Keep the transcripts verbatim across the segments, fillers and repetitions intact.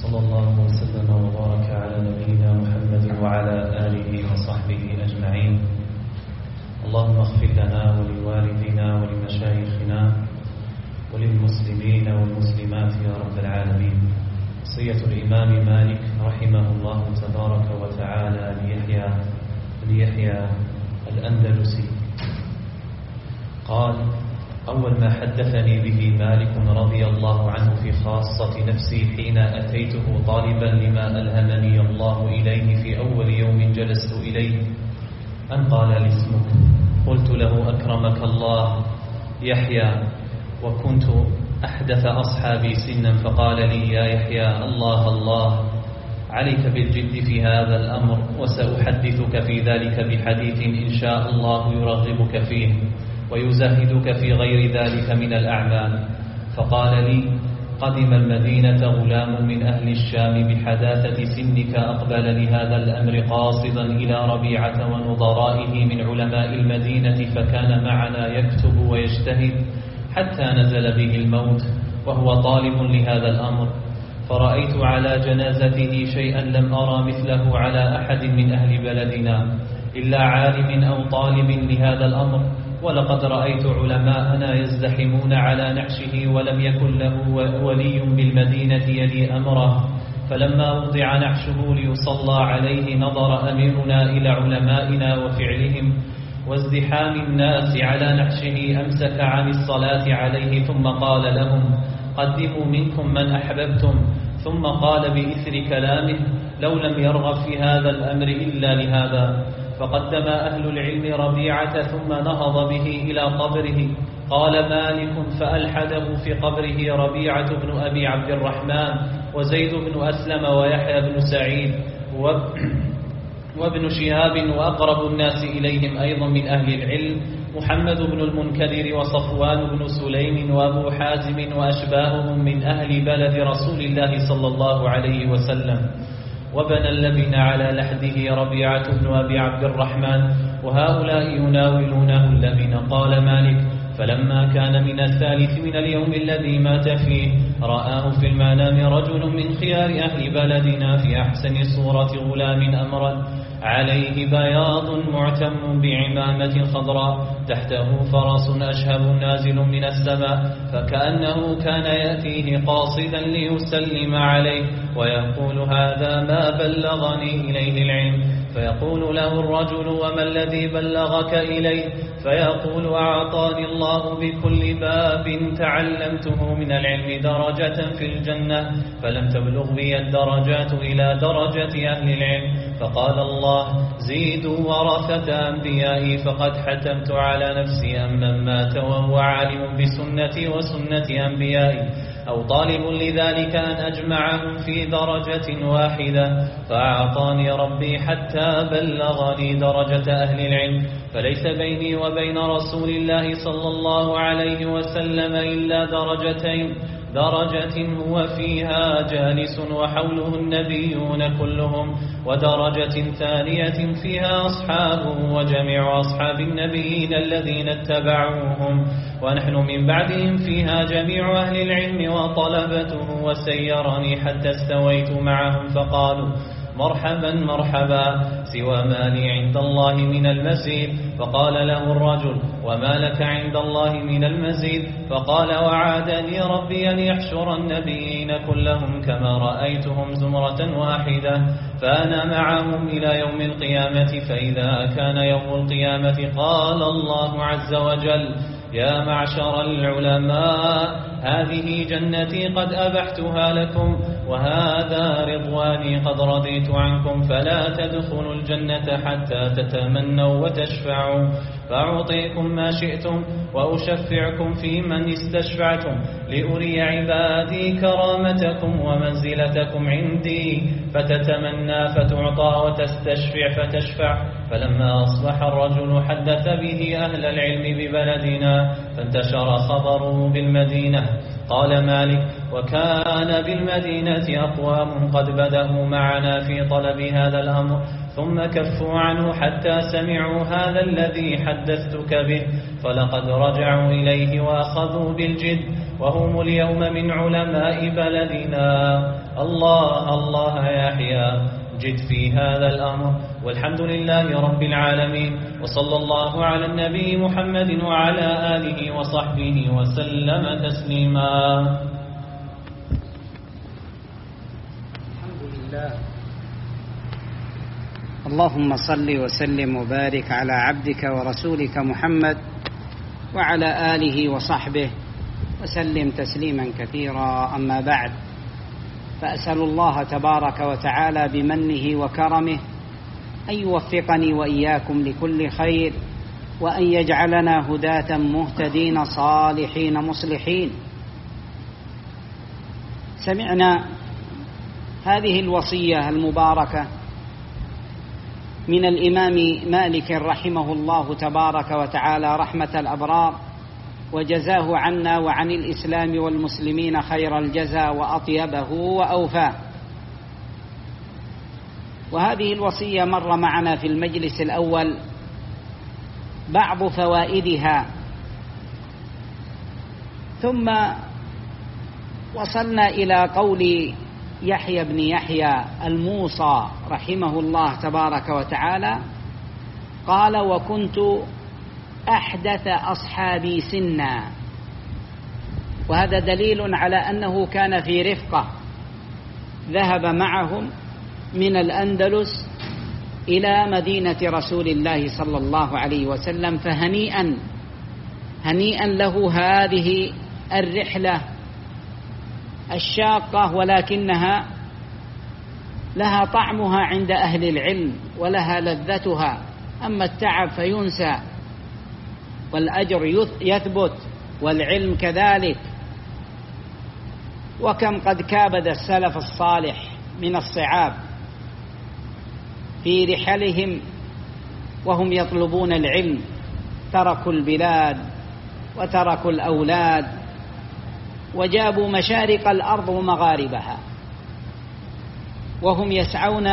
صلى الله وسلم وبارك على نبينا محمد وعلى آله وصحبه أجمعين. اللهم اغفر لنا ولوالدنا ولمشايخنا وللمسلمين والمسلمات يا رب العالمين. وصية الإمام مالك رحمه الله تبارك وتعالى ليحيى ليحيى الأندلسي قال: أول ما حدثني به مالك رضي الله عنه في خاصة نفسي حين أتيته طالبا لما ألهمني الله إليه في أول يوم جلست إليه أن قال لي اسمك؟ قلت له: أكرمك الله يحيى، وكنت أحدث أصحابي سنا، فقال لي: يا يحيى، الله الله عليك بالجد في هذا الأمر، وسأحدثك في ذلك بحديث إن شاء الله يرغبك فيه ويزهدك في غير ذلك من الأعمال. فقال لي: قدم المدينة غلام من أهل الشام بحداثة سنك، أقبل لهذا الأمر قاصدا إلى ربيعة ونظرائه من علماء المدينة، فكان معنا يكتب ويجتهد حتى نزل به الموت وهو طالب لهذا الأمر. فرأيت على جنازته شيئا لم أرى مثله على أحد من أهل بلدنا إلا عالم أو طالب لهذا الأمر. ولقد رأيت علماءنا يزدحمون على نعشه ولم يكن له ولي بالمدينة يلي أمره. فلما وضع نعشه ليصلى عليه نظر أميرنا إلى علمائنا وفعلهم وازدحام الناس على نعشه، أمسك عن الصلاة عليه ثم قال لهم: قدموا منكم من أحببتم. ثم قال بإثر كلامه: لو لم يرغب في هذا الأمر إلا لهذا. فقدم أهل العلم ربيعة ثم نهض به إلى قبره. قال مالك: فألحده في قبره ربيعة بن أبي عبد الرحمن وزيد بن أسلم ويحيى بن سعيد وابن شهاب، وأقرب الناس إليهم أيضا من أهل العلم محمد بن المنكدر وصفوان بن سليم وأبو حازم وأشباههم من أهل بلد رسول الله صلى الله عليه وسلم. وبنى اللبن على لحده ربيعة بن أبي عبد الرحمن، وهؤلاء يناولونه اللبن. قال مالك: فلما كان من الثالث من اليوم الذي مات فيه، رآه في المنام رجل من خيار أهل بلدنا في أحسن صورة غلام أمرا، عليه بياض معتم بعمامة خضراء، تحته فرس أشهب نازل من السماء، فكأنه كان يأتيه قاصدا ليسلم عليه ويقول: هذا ما بلغني إليه العلم. فيقول له الرجل: وما الذي بلغك إليه؟ فيقول: أعطاني الله بكل باب تعلمته من العلم درجة في الجنة، فلم تبلغ بي الدرجات إلى درجة أهل العلم. فقال الله: زيدوا ورثة أنبيائي، فقد حتمت على نفسي أن من مات وهو عالم بسنتي وسنة أنبيائي أو طالب لذلك أن أجمعهم في درجة واحدة، فأعطاني ربي حتى بلغني درجة أهل العلم. فليس بيني وبين رسول الله صلى الله عليه وسلم إلا درجتين، درجة هو فيها جالس وحوله النبيون كلهم، ودرجة ثانية فيها أصحابه وجميع أصحاب النبيين الذين اتبعوهم، ونحن من بعدهم فيها جميع أهل العلم وطلبته. وسيرني حتى استويت معهم، فقالوا: مرحبا مرحبا، سوى ما لي عند الله من المزيد. فقال له الرجل: وما لك عند الله من المزيد؟ فقال: وعادني ربي أن يحشر النبيين كلهم كما رأيتهم زمرة واحدة، فأنا معهم إلى يوم القيامة. فإذا كان يوم القيامة قال الله عز وجل: يا معشر العلماء، هذه جنتي قد أبحتها لكم، وهذا رضواني قد رضيت عنكم، فلا تدخلوا الجنة حتى تتمنوا وتشفعوا، فأعطيكم ما شئتم وأشفعكم في من استشفعتم، لأري عبادي كرامتكم ومنزلتكم عندي. فتتمنى فتعطى، وتستشفع فتشفع، فلما أصبح الرجل حدث به أهل العلم ببلدنا فانتشر خبره بالمدينة. قال مالك: وكان بالمدينة أقوام قد بدأوا معنا في طلب هذا الأمر ثم كفوا عنه حتى سمعوا هذا الذي حدثتك به، فلقد رجعوا إليه وأخذوا بالجد، وهم اليوم من علماء بلدنا. الله الله يا يحيى، جد في هذا الأمر، والحمد لله رب العالمين، وصلى الله على النبي محمد وعلى آله وصحبه وسلم تسليما. الحمد لله. اللهم صل وسلم وبارك على عبدك ورسولك محمد وعلى آله وصحبه وسلم تسليما كثيرا. أما بعد، فأسأل الله تبارك وتعالى بمنه وكرمه أن يوفقني وإياكم لكل خير، وأن يجعلنا هداة مهتدين صالحين مصلحين. سمعنا هذه الوصية المباركة من الإمام مالك رحمه الله تبارك وتعالى رحمة الأبرار، وجزاه عنا وعن الإسلام والمسلمين خير الجزاء وأطيبه وأوفاه. وهذه الوصية مر معنا في المجلس الأول بعض فوائدها، ثم وصلنا إلى قول يحيى بن يحيى الموصى رحمه الله تبارك وتعالى قال: وكنت أحدث أصحابي سنا. وهذا دليل على أنه كان في رفقة، ذهب معهم من الأندلس إلى مدينة رسول الله صلى الله عليه وسلم، فهنيئا هنيئا له هذه الرحلة الشاقة، ولكنها لها طعمها عند أهل العلم ولها لذتها. أما التعب فينسى، والأجر يثبت، والعلم كذلك. وكم قد كابد السلف الصالح من الصعاب في رحلهم وهم يطلبون العلم، تركوا البلاد وتركوا الأولاد وجابوا مشارق الأرض ومغاربها، وهم يسعون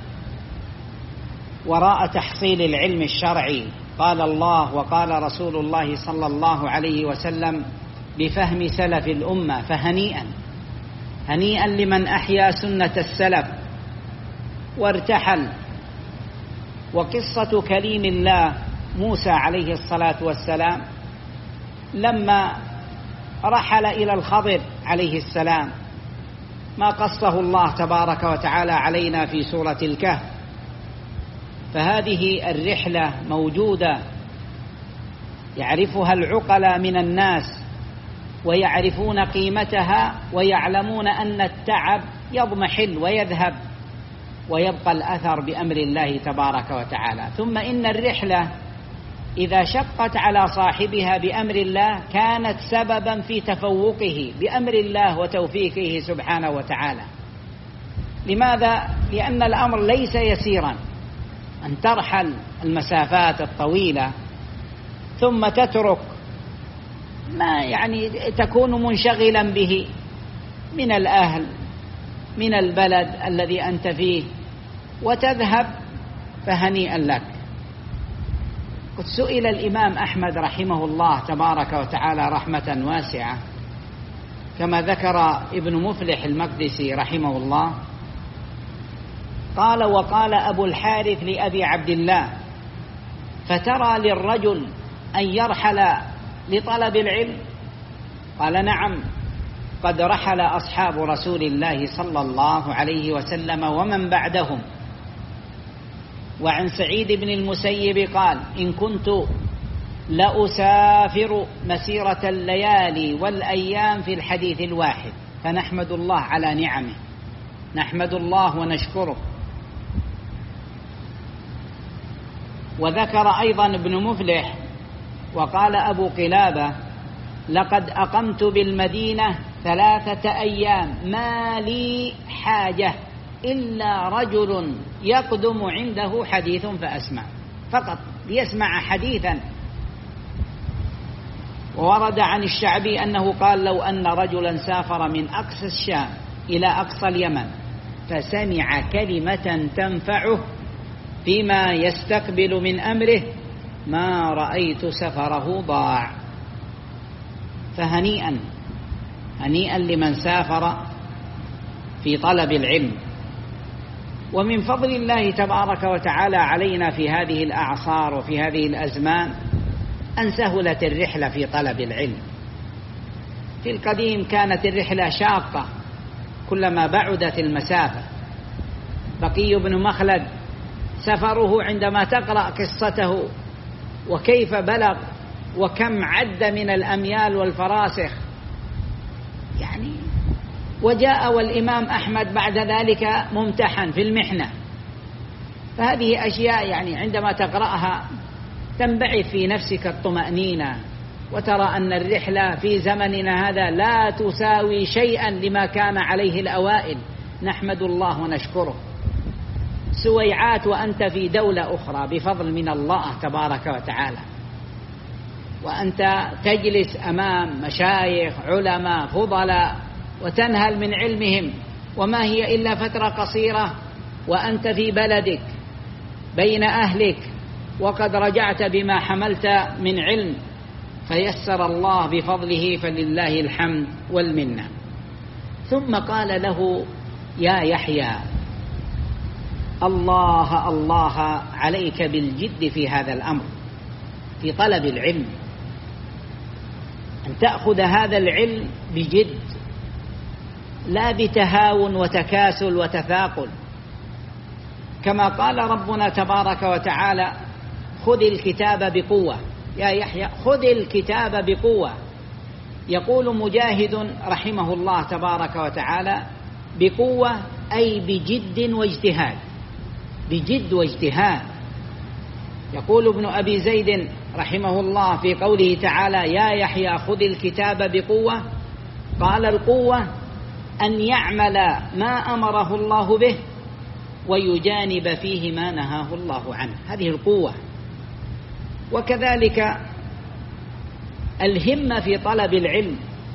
وراء تحصيل العلم الشرعي. قال الله وقال رسول الله صلى الله عليه وسلم بفهم سلف الأمة، فهنيئا هنيئا لمن أحيا سنة السلف وارتحل. وقصة كليم الله موسى عليه الصلاة والسلام لما رحل إلى الخضر عليه السلام، ما قصه الله تبارك وتعالى علينا في سورة الكهف. فهذه الرحلة موجودة يعرفها العقلاء من الناس، ويعرفون قيمتها، ويعلمون أن التعب يضمحل ويذهب، ويبقى الأثر بأمر الله تبارك وتعالى. ثم إن الرحلة إذا شقت على صاحبها بأمر الله كانت سببا في تفوقه بأمر الله وتوفيقه سبحانه وتعالى. لماذا؟ لأن الأمر ليس يسيرا أن ترحل المسافات الطويلة ثم تترك ما يعني تكون منشغلا به من الأهل من البلد الذي أنت فيه وتذهب، فهنيئا لك. قد سئل الإمام أحمد رحمه الله تبارك وتعالى رحمة واسعة كما ذكر ابن مفلح المقدسي رحمه الله، قال: وقال أبو الحارث لأبي عبد الله: فترى للرجل أن يرحل لطلب العلم؟ قال: نعم، قد رحل أصحاب رسول الله صلى الله عليه وسلم ومن بعدهم. وعن سعيد بن المسيب قال: إن كنت لأسافر مسيرة الليالي والأيام في الحديث الواحد، فنحمد الله على نعمه، نحمد الله ونشكره. وذكر أيضا ابن مفلح وقال أبو قلابة: لقد أقمت بالمدينة ثلاثة أيام ما لي حاجة إلا رجل يقدم عنده حديث فأسمع. فقط ليسمع حديثا. وورد عن الشعبي أنه قال: لو أن رجلا سافر من أقصى الشام إلى أقصى اليمن فسمع كلمة تنفعه فيما يستقبل من أمره ما رأيت سفره ضاع. فهنيئا هنيئا لمن سافر في طلب العلم. ومن فضل الله تبارك وتعالى علينا في هذه الأعصار وفي هذه الأزمان أن سهلت الرحلة في طلب العلم. في القديم كانت الرحلة شاقة كلما بعدت المسافة. بقي بن مخلد سفره عندما تقرأ قصته وكيف بلغ وكم عد من الأميال والفراسخ يعني. وجاء والإمام أحمد بعد ذلك ممتحن في المحنة. فهذه أشياء يعني عندما تقرأها تنبعث في نفسك الطمأنينة، وترى أن الرحلة في زمننا هذا لا تساوي شيئا لما كان عليه الأوائل. نحمد الله ونشكره. سويعات وأنت في دولة أخرى بفضل من الله تبارك وتعالى، وأنت تجلس أمام مشايخ علماء فضلاء وتنهل من علمهم، وما هي إلا فترة قصيرة وأنت في بلدك بين أهلك وقد رجعت بما حملت من علم، فيسر الله بفضله فلله الحمد والمنة. ثم قال له: يا يحيى، الله الله عليك بالجد في هذا الأمر، في طلب العلم، أن تأخذ هذا العلم بجد لا بتهاون وتكاسل وتثاقل. كما قال ربنا تبارك وتعالى: خذ الكتاب بقوة. يا يحيى خذ الكتاب بقوة. يقول مجاهد رحمه الله تبارك وتعالى: بقوة أي بجد واجتهاد، بجد واجتهاد. يقول ابن أبي زيد رحمه الله في قوله تعالى: يا يحيى خذ الكتاب بقوة، قال: القوة أن يعمل ما أمره الله به ويجانب فيه ما نهاه الله عنه، هذه القوة. وكذلك الهمة في طلب العلم.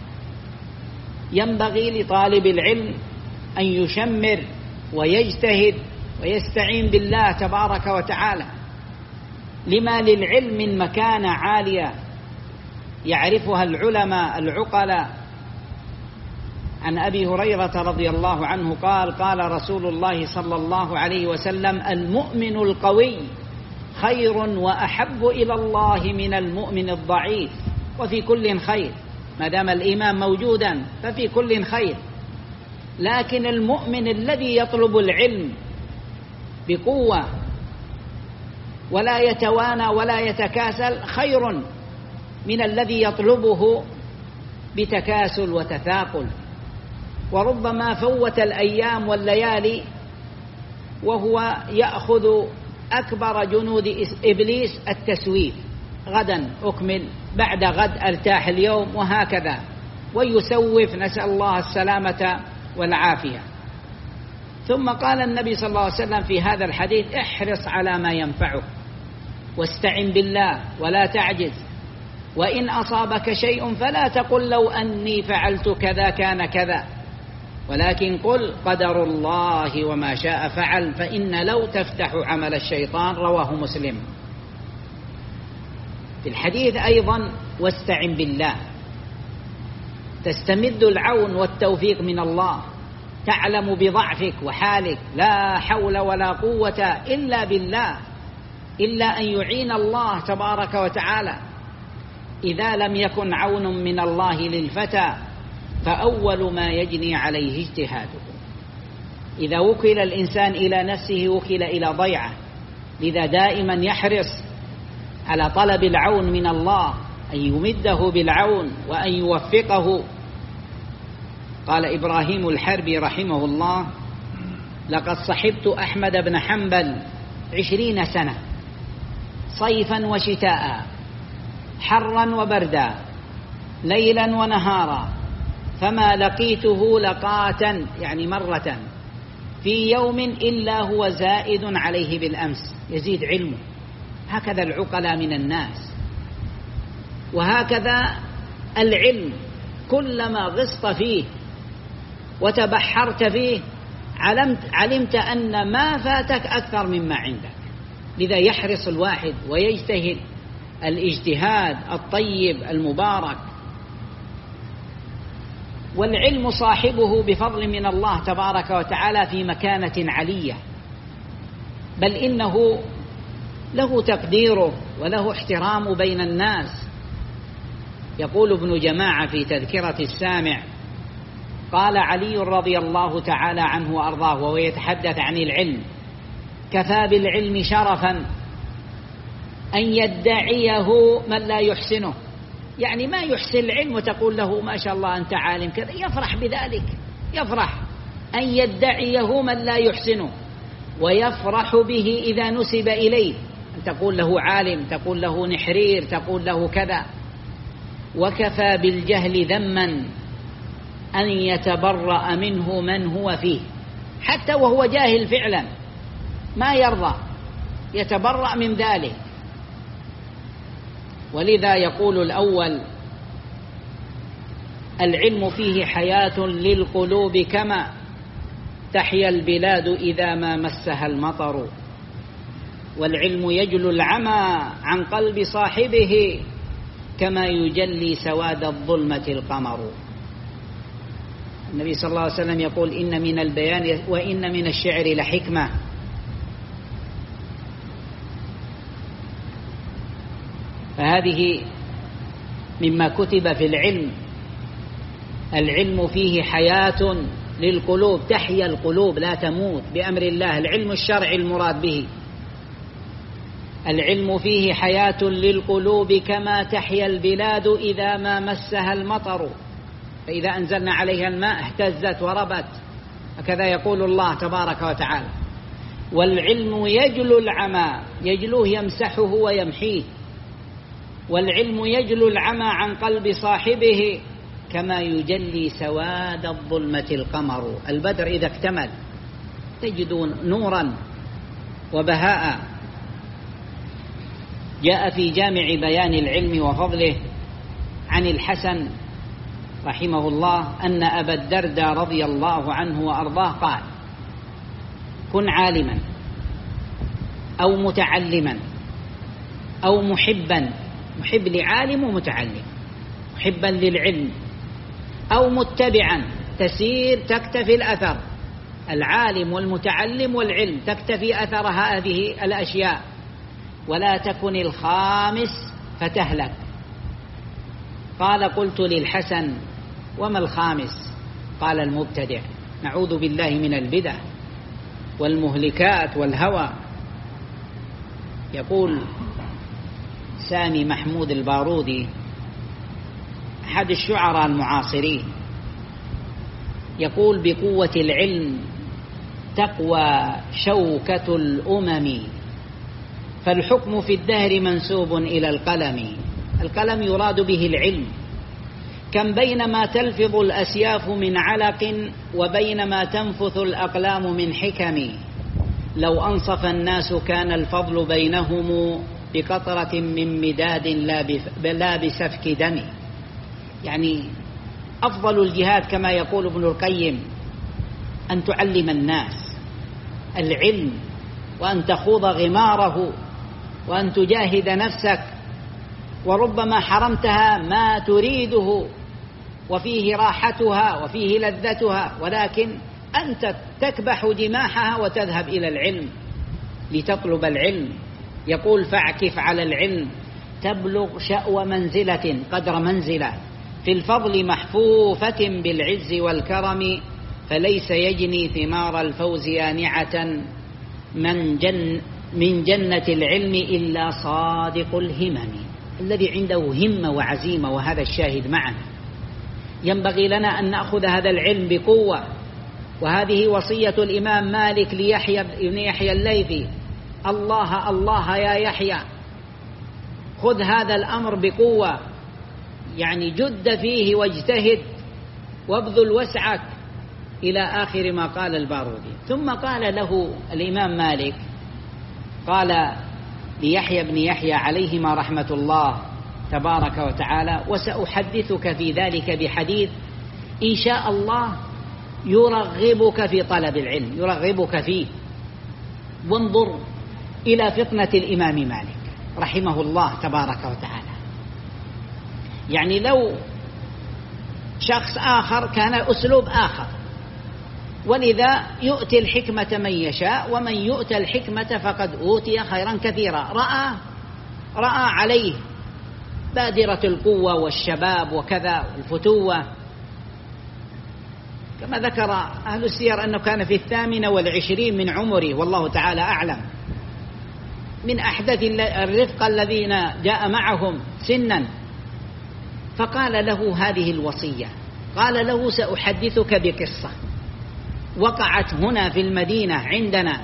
ينبغي لطالب العلم أن يشمر ويجتهد ويستعين بالله تبارك وتعالى، لما للعلم من مكانة عالية يعرفها العلماء العقلاء. عن أبي هريرة رضي الله عنه قال: قال رسول الله صلى الله عليه وسلم: المؤمن القوي خير وأحب إلى الله من المؤمن الضعيف، وفي كل خير. ما دام الإيمان موجودا ففي كل خير. لكن المؤمن الذي يطلب العلم بقوة ولا يتوانى ولا يتكاسل خير من الذي يطلبه بتكاسل وتثاقل. وربما فوت الأيام والليالي وهو يأخذ أكبر جنود إبليس التسويف، غدا أكمل، بعد غد أرتاح اليوم، وهكذا، ويسوف، نسأل الله السلامة والعافية. ثم قال النبي صلى الله عليه وسلم في هذا الحديث: احرص على ما ينفعك واستعن بالله ولا تعجز، وإن أصابك شيء فلا تقل لو أني فعلت كذا كان كذا، ولكن قل قدر الله وما شاء فعل، فإن لو تفتح عمل الشيطان. رواه مسلم. في الحديث أيضا: واستعن بالله، تستمد العون والتوفيق من الله، تعلم بضعفك وحالك، لا حول ولا قوة إلا بالله، إلا أن يعين الله تبارك وتعالى. إذا لم يكن عون من الله للفتى فأول ما يجني عليه اجتهاده. إذا وكل الإنسان إلى نفسه وكل إلى ضيعه. لذا دائما يحرص على طلب العون من الله، أن يمده بالعون وأن يوفقه. قال إبراهيم الحربي رحمه الله: لقد صحبت أحمد بن حنبل عشرين سنة، صيفا وشتاء، حرا وبردا، ليلا ونهارا، فما لقيته لقاة يعني مرة في يوم إلا هو زائد عليه بالأمس، يزيد علمه. هكذا العقلاء من الناس. وهكذا العلم كلما غصت فيه وتبحرت فيه علمت, علمت أن ما فاتك أكثر مما عندك. لذا يحرص الواحد ويجتهد الاجتهاد الطيب المبارك. والعلم صاحبه بفضل من الله تبارك وتعالى في مكانة علية، بل إنه له تقديره وله احترام بين الناس. يقول ابن جماعة في تذكرة السامع: قال علي رضي الله تعالى عنه وأرضاه وهو يتحدث عن العلم: كفى بالعلم شرفا أن يدعيه من لا يحسنه. يعني ما يحسن العلم وتقول له ما شاء الله أنت عالم كذا، يفرح بذلك، يفرح أن يدعيه من لا يحسنه، ويفرح به إذا نسب إليه، أن تقول له عالم، تقول له نحرير، تقول له كذا. وكفى بالجهل ذما أن يتبرأ منه من هو فيه، حتى وهو جاهل فعلا ما يرضى، يتبرأ من ذلك. ولذا يقول الأول: العلم فيه حياة للقلوب كما تحيا البلاد إذا ما مسها المطر، والعلم يجلو العمى عن قلب صاحبه كما يجلي سواد الظلمة القمر. النبي صلى الله عليه وسلم يقول: إن من البيان وإن من الشعر لحكمة. فهذه مما كتب في العلم. العلم فيه حياة للقلوب، تحيا القلوب لا تموت بأمر الله. العلم الشرعي المراد به: العلم فيه حياة للقلوب كما تحيا البلاد إذا ما مسها المطر، فإذا أنزلنا عليها الماء اهتزت وربت، هكذا يقول الله تبارك وتعالى. والعلم يجلو العمى، يجلوه يمسحه ويمحيه. والعلم يجلو العمى عن قلب صاحبه كما يجلي سواد الظلمة القمر. البدر إذا اكتمل تجدون نورا وبهاء. جاء في جامع بيان العلم وفضله عن الحسن رحمه الله أن أبا الدرداء رضي الله عنه وأرضاه قال: كن عالما أو متعلما أو محبا، محب لعالم ومتعلم، محبا للعلم، أو متبعا، تسير تكتفي الأثر، العالم والمتعلم والعلم تكتفي أثر هذه الأشياء، ولا تكن الخامس فتهلك. قال: قلت للحسن: وما الخامس؟ قال: المبتدع. نعوذ بالله من البدع والمهلكات والهوى. يقول سامي محمود البارودي أحد الشعراء المعاصرين، يقول: بقوة العلم تقوى شوكة الأمم، فالحكم في الدهر منسوب إلى القلم. القلم يراد به العلم. كم بينما تلفظ الأسياف من علق وبينما تنفث الأقلام من حكم، لو أنصف الناس كان الفضل بينهم بقطرة من مداد لا بسفك دم. يعني أفضل الجهاد كما يقول ابن القيم أن تعلم الناس العلم، وأن تخوض غماره، وأن تجاهد نفسك، وربما حرمتها ما تريده وفيه راحتها وفيه لذتها، ولكن أنت تكبح جماحها وتذهب إلى العلم لتطلب العلم. يقول: فاعكف على العلم تبلغ شأو منزلة قدر منزلة، في الفضل محفوفة بالعز والكرم، فليس يجني ثمار الفوز يانعة من, جن من جنة العلم إلا صادق الهمم. الذي عنده همة وعزيمة، وهذا الشاهد معنا. ينبغي لنا أن نأخذ هذا العلم بقوة، وهذه وصية الإمام مالك ليحيى بن يحيى الليثي: الله الله يا يحيى، خذ هذا الأمر بقوة، يعني جد فيه واجتهد وابذل وسعك، إلى آخر ما قال البارودي. ثم قال له الإمام مالك، قال: ليحيى بن يحيى عليهما رحمة الله تبارك وتعالى: وسأحدثك في ذلك بحديث إن شاء الله يرغبك في طلب العلم، يرغبك فيه. وانظر إلى فطنة الإمام مالك رحمه الله تبارك وتعالى. يعني لو شخص آخر كان أسلوب آخر، ولذا يؤتي الحكمة من يشاء، ومن يؤتى الحكمة فقد أوتي خيرا كثيرا. رأى رأى عليه بادرة القوة والشباب وكذا والفتوة، كما ذكر أهل السير أنه كان في الثامنة والعشرين من عمره والله تعالى أعلم، من أحدث الرفق الذين جاء معهم سنا، فقال له هذه الوصية، قال له: سأحدثك بقصة وقعت هنا في المدينة عندنا،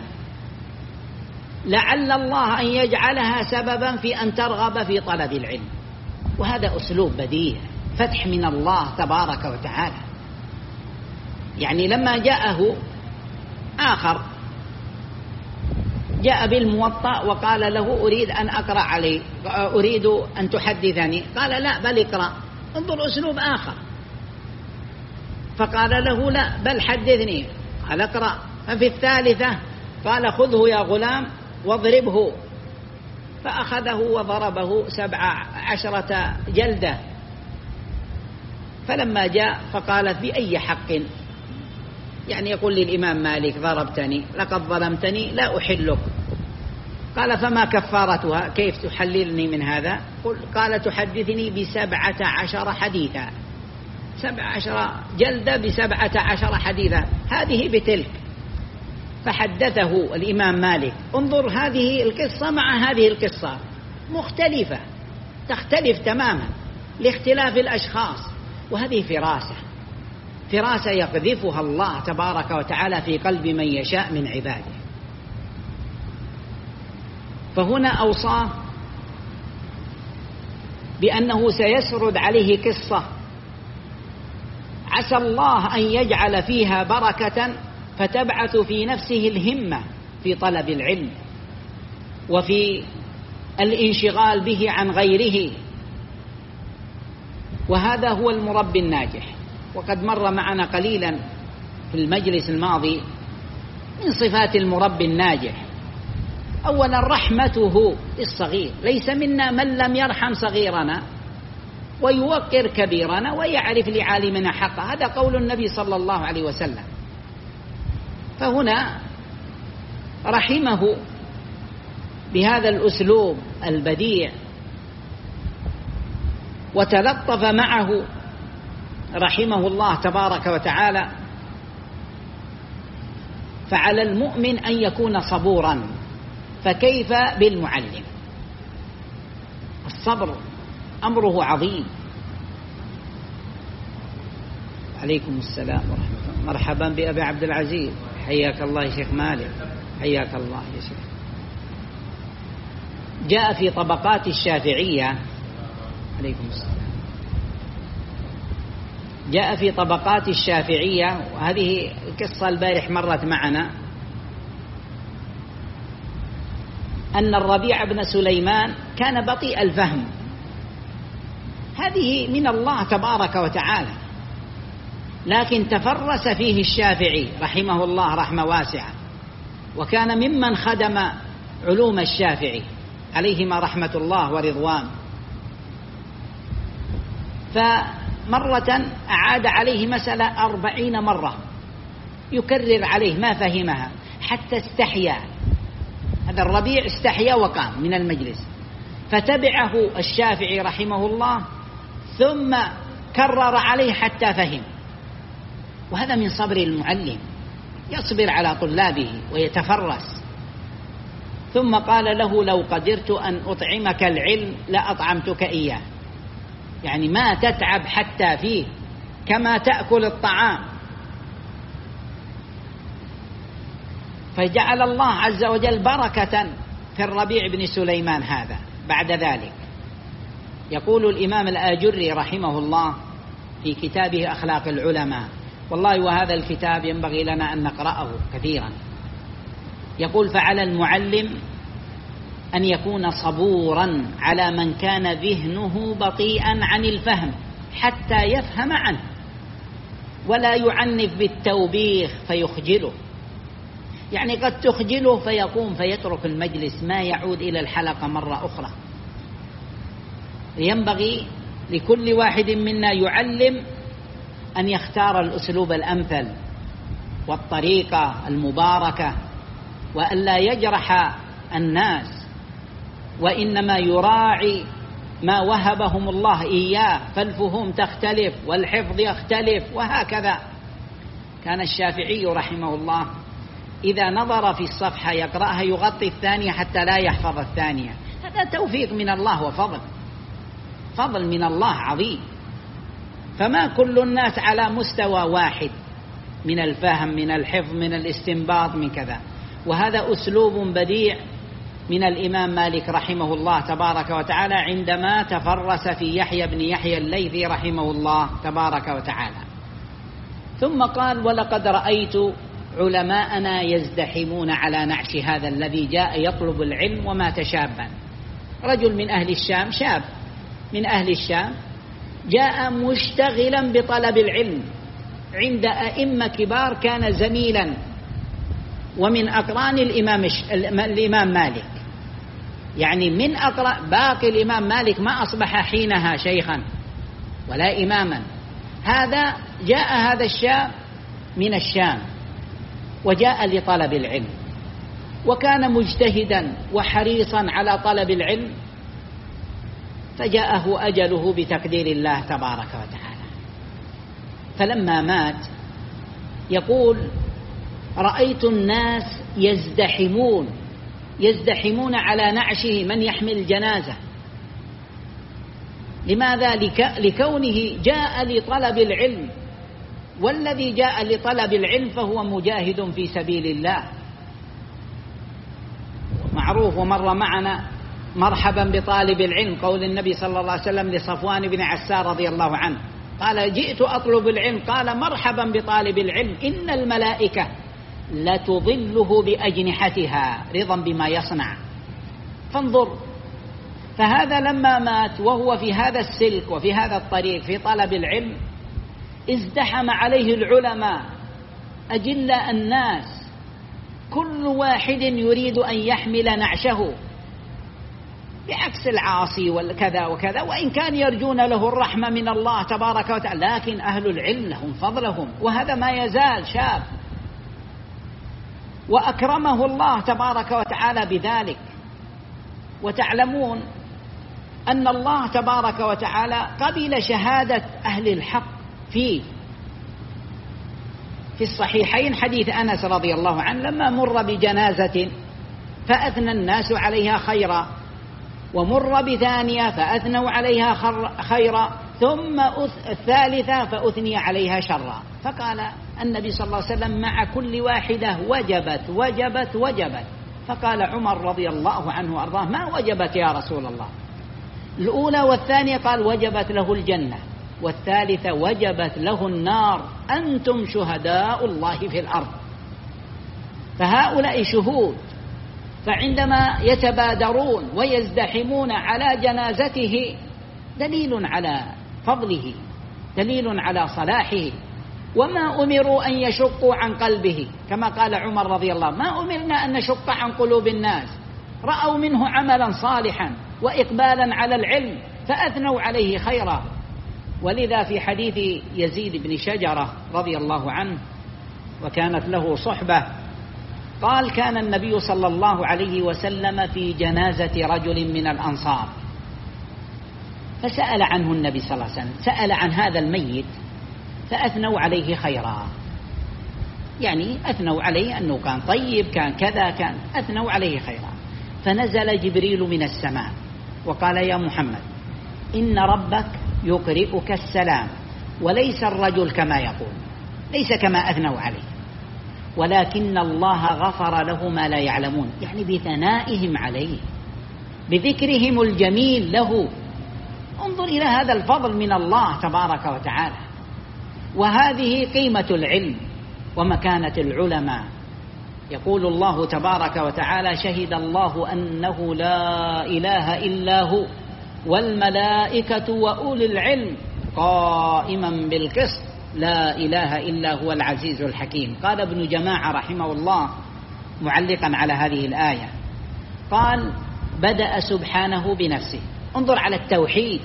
لعل الله أن يجعلها سببا في أن ترغب في طلب العلم. وهذا أسلوب بديع، فتح من الله تبارك وتعالى. يعني لما جاءه آخر جاء بالموطأ وقال له: أريد أن أقرأ عليه، أريد أن تحدثني. قال: لا، بل اقرأ. انظر أسلوب آخر. فقال له: لا، بل حدثني. قال: اقرأ. ففي الثالثة قال: خذه يا غلام واضربه. فأخذه وضربه سبع عشرة جلدة. فلما جاء فقالت: بأي حق؟ يعني يقول للإمام مالك: ضربتني، لقد ظلمتني، لا أحلك. قال: فما كفارتها؟ كيف تحللني من هذا؟ قال: تحدثني بسبعة عشر حديثا، سبع عشر جلدة بسبعة عشر حديثا، هذه بتلك. فحدثه الإمام مالك. انظر هذه القصة مع هذه القصة مختلفة، تختلف تماما لاختلاف الأشخاص، وهذه فراسة فراسة يقذفها الله تبارك وتعالى في قلب من يشاء من عباده. فهنا أوصاه بأنه سيسرد عليه قصة عسى الله أن يجعل فيها بركة فتبعث في نفسه الهمة في طلب العلم وفي الانشغال به عن غيره، وهذا هو المربي الناجح. وقد مر معنا قليلا في المجلس الماضي من صفات المربي الناجح. أولا رحمته الصغير، ليس منا من لم يرحم صغيرنا ويوقر كبيرنا ويعرف لعالمنا حقه، هذا قول النبي صلى الله عليه وسلم. فهنا رحمه بهذا الأسلوب البديع وتلطف معه رحمه الله تبارك وتعالى. فعلى المؤمن أن يكون صبورا، فكيف بالمعلم؟ الصبر أمره عظيم. عليكم السلام ورحمة الله. مرحبا بأبي عبد العزيز، حياك الله يا شيخ مالك، حياك الله يا شيخ. جاء في طبقات الشافعية، عليكم السلام، جاء في طبقات الشافعية، وهذه قصة البارح مرت معنا، أن الربيع بن سليمان كان بطيء الفهم، هذه من الله تبارك وتعالى، لكن تفرس فيه الشافعي رحمه الله رحمة واسعة، وكان ممن خدم علوم الشافعي عليهما رحمة الله ورضوان. فمرة أعاد عليه مسألة أربعين مرة يكرر عليه ما فهمها حتى استحيا، هذا الربيع استحيا وقام من المجلس، فتبعه الشافعي رحمه الله ثم كرر عليه حتى فهم. وهذا من صبر المعلم، يصبر على طلابه ويتفرس. ثم قال له: لو قدرت أن أطعمك العلم لأطعمتك إياه، يعني ما تتعب حتى فيه كما تأكل الطعام. فجعل الله عز وجل بركة في الربيع بن سليمان هذا. بعد ذلك يقول الإمام الآجري رحمه الله في كتابه أخلاق العلماء، والله وهذا الكتاب ينبغي لنا أن نقرأه كثيرا، يقول: فعلى المعلم أن يكون صبورا على من كان ذهنه بطيئا عن الفهم حتى يفهم عنه، ولا يعنف بالتوبيخ فيخجله. يعني قد تخجله فيقوم فيترك المجلس، ما يعود إلى الحلقة مرة أخرى. ينبغي لكل واحد منا يعلم أن يختار الأسلوب الأمثل والطريقة المباركة، وألا يجرح الناس، وإنما يراعي ما وهبهم الله إياه، فالفهوم تختلف والحفظ يختلف وهكذا. كان الشافعي رحمه الله إذا نظر في الصفحة يقرأها يغطي الثانية حتى لا يحفظ الثانية. هذا توفيق من الله وفضل، فضل من الله عظيم. فما كل الناس على مستوى واحد من الفهم، من الحفظ، من الاستنباط، من كذا. وهذا أسلوب بديع من الإمام مالك رحمه الله تبارك وتعالى عندما تفرس في يحيى بن يحيى الليثي رحمه الله تبارك وتعالى. ثم قال: ولقد رأيت علماءنا يزدحمون على نعش هذا الذي جاء يطلب العلم ومات شابا. رجل من أهل الشام، شاب من أهل الشام، جاء مشتغلا بطلب العلم عند أئمة كبار، كان زميلا ومن أقران الإمام, الإمام مالك، يعني من أقران. باقي الإمام مالك ما أصبح حينها شيخا ولا إماما. هذا جاء هذا الشاب من الشام وجاء لطلب العلم، وكان مجتهدا وحريصا على طلب العلم، فجاءه أجله بتقدير الله تبارك وتعالى. فلما مات يقول: رأيت الناس يزدحمون يزدحمون على نعشه، من يحمل جنازة. لماذا؟ لكونه جاء لطلب العلم، والذي جاء لطلب العلم فهو مجاهد في سبيل الله. معروف ومر معنا: مرحبا بطالب العلم، قول النبي صلى الله عليه وسلم لصفوان بن عسار رضي الله عنه، قال: جئت أطلب العلم، قال: مرحبا بطالب العلم، إن الملائكة لتظله بأجنحتها رضا بما يصنع. فانظر، فهذا لما مات وهو في هذا السلك وفي هذا الطريق في طلب العلم، ازدحم عليه العلماء أجل الناس، كل واحد يريد أن يحمل نعشه، بعكس العاصي وكذا وكذا، وإن كان يرجون له الرحمة من الله تبارك وتعالى، لكن أهل العلم لهم فضلهم، وهذا ما يزال شاب وأكرمه الله تبارك وتعالى بذلك. وتعلمون أن الله تبارك وتعالى قبل شهادة أهل الحق فيه. في الصحيحين حديث أنس رضي الله عنه لما مر بجنازة فأثنى الناس عليها خيرا، ومر بثانية فأثنوا عليها خيرا، ثم الثالثة فأثني عليها شرا، فقال النبي صلى الله عليه وسلم: مع كل واحدة وجبت وجبت وجبت. فقال عمر رضي الله عنه وأرضاه: ما وجبت يا رسول الله؟ الأولى والثانية، قال: وجبت له الجنة، والثالثة وجبت له النار، أنتم شهداء الله في الأرض. فهؤلاء شهود، فعندما يتبادرون ويزدحمون على جنازته دليل على فضله، دليل على صلاحه. وما أمروا أن يشقوا عن قلبه، كما قال عمر رضي الله: ما أمرنا أن نشق عن قلوب الناس، رأوا منه عملا صالحا وإقبالا على العلم فأثنوا عليه خيرا. ولذا في حديث يزيد بن شجرة رضي الله عنه، وكانت له صحبة، قال: كان النبي صلى الله عليه وسلم في جنازة رجل من الأنصار، فسأل عنه النبي صلى الله عليه وسلم، سأل عن هذا الميت فأثنوا عليه خيرا، يعني أثنوا عليه أنه كان طيب، كان كذا، كان أثنوا عليه خيرا. فنزل جبريل من السماء وقال: يا محمد، إن ربك يقرئك السلام، وليس الرجل كما يقول، ليس كما أثنوا عليه، ولكن الله غفر له ما لا يعلمون، يعني بثنائهم عليه، بذكرهم الجميل له. انظر إلى هذا الفضل من الله تبارك وتعالى. وهذه قيمة العلم ومكانة العلماء، يقول الله تبارك وتعالى: شهد الله أنه لا إله إلا هو والملائكة وأولي العلم قائما بالقسط لا إله إلا هو العزيز الحكيم. قال ابن جماعة رحمه الله معلقا على هذه الآية، قال: بدأ سبحانه بنفسه. انظر على التوحيد،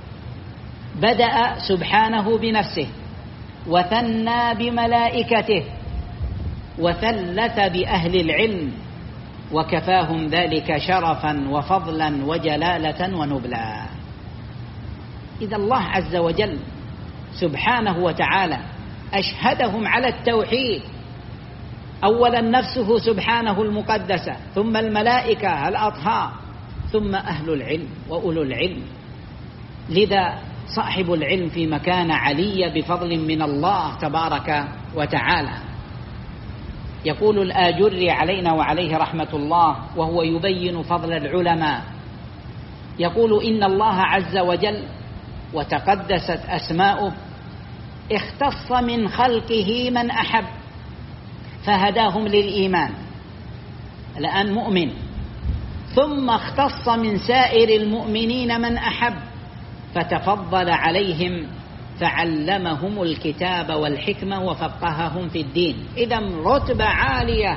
بدأ سبحانه بنفسه وثنى بملائكته وثلث بأهل العلم وكفاهم ذلك شرفا وفضلا وجلالة ونبلا. إذا الله عز وجل سبحانه وتعالى أشهدهم على التوحيد، أولا نفسه سبحانه المقدسة، ثم الملائكة الأطهار، ثم أهل العلم وأولو العلم. لذا صاحب العلم في مكانة علية بفضل من الله تبارك وتعالى. يقول الآجري علينا وعليه رحمة الله وهو يبين فضل العلماء، يقول: إن الله عز وجل وتقدست أسماؤه اختص من خلقه من أحب فهداهم للإيمان، الآن مؤمن، ثم اختص من سائر المؤمنين من أحب فتفضل عليهم فعلمهم الكتاب والحكمة وفقههم في الدين. إذن رتبة عالية،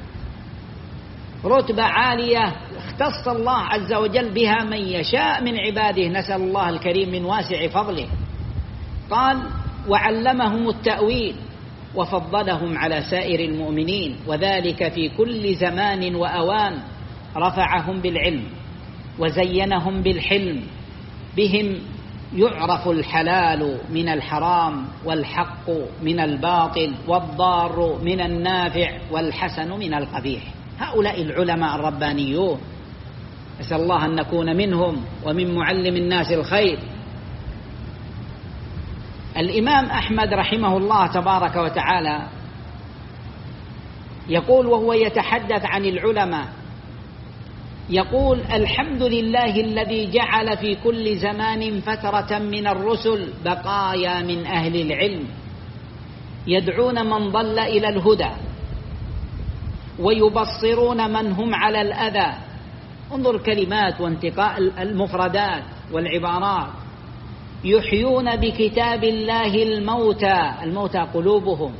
رتبة عالية اختص الله عز وجل بها من يشاء من عباده، نسأل الله الكريم من واسع فضله. قال: وعلمهم التأويل وفضلهم على سائر المؤمنين، وذلك في كل زمان وأوان. رفعهم بالعلم وزينهم بالحلم، بهم يعرف الحلال من الحرام والحق من الباطل والضار من النافع والحسن من القبيح. هؤلاء العلماء الربانيون، أسأل الله أن نكون منهم ومن معلم الناس الخير. الإمام أحمد رحمه الله تبارك وتعالى يقول وهو يتحدث عن العلماء، يقول: الحمد لله الذي جعل في كل زمان فترة من الرسل بقايا من أهل العلم يدعون من ضل إلى الهدى ويبصرون من هم على الأذى. انظر كلمات وانتقاء المفردات والعبارات: يحيون بكتاب الله الموتى، الموتى قلوبهم،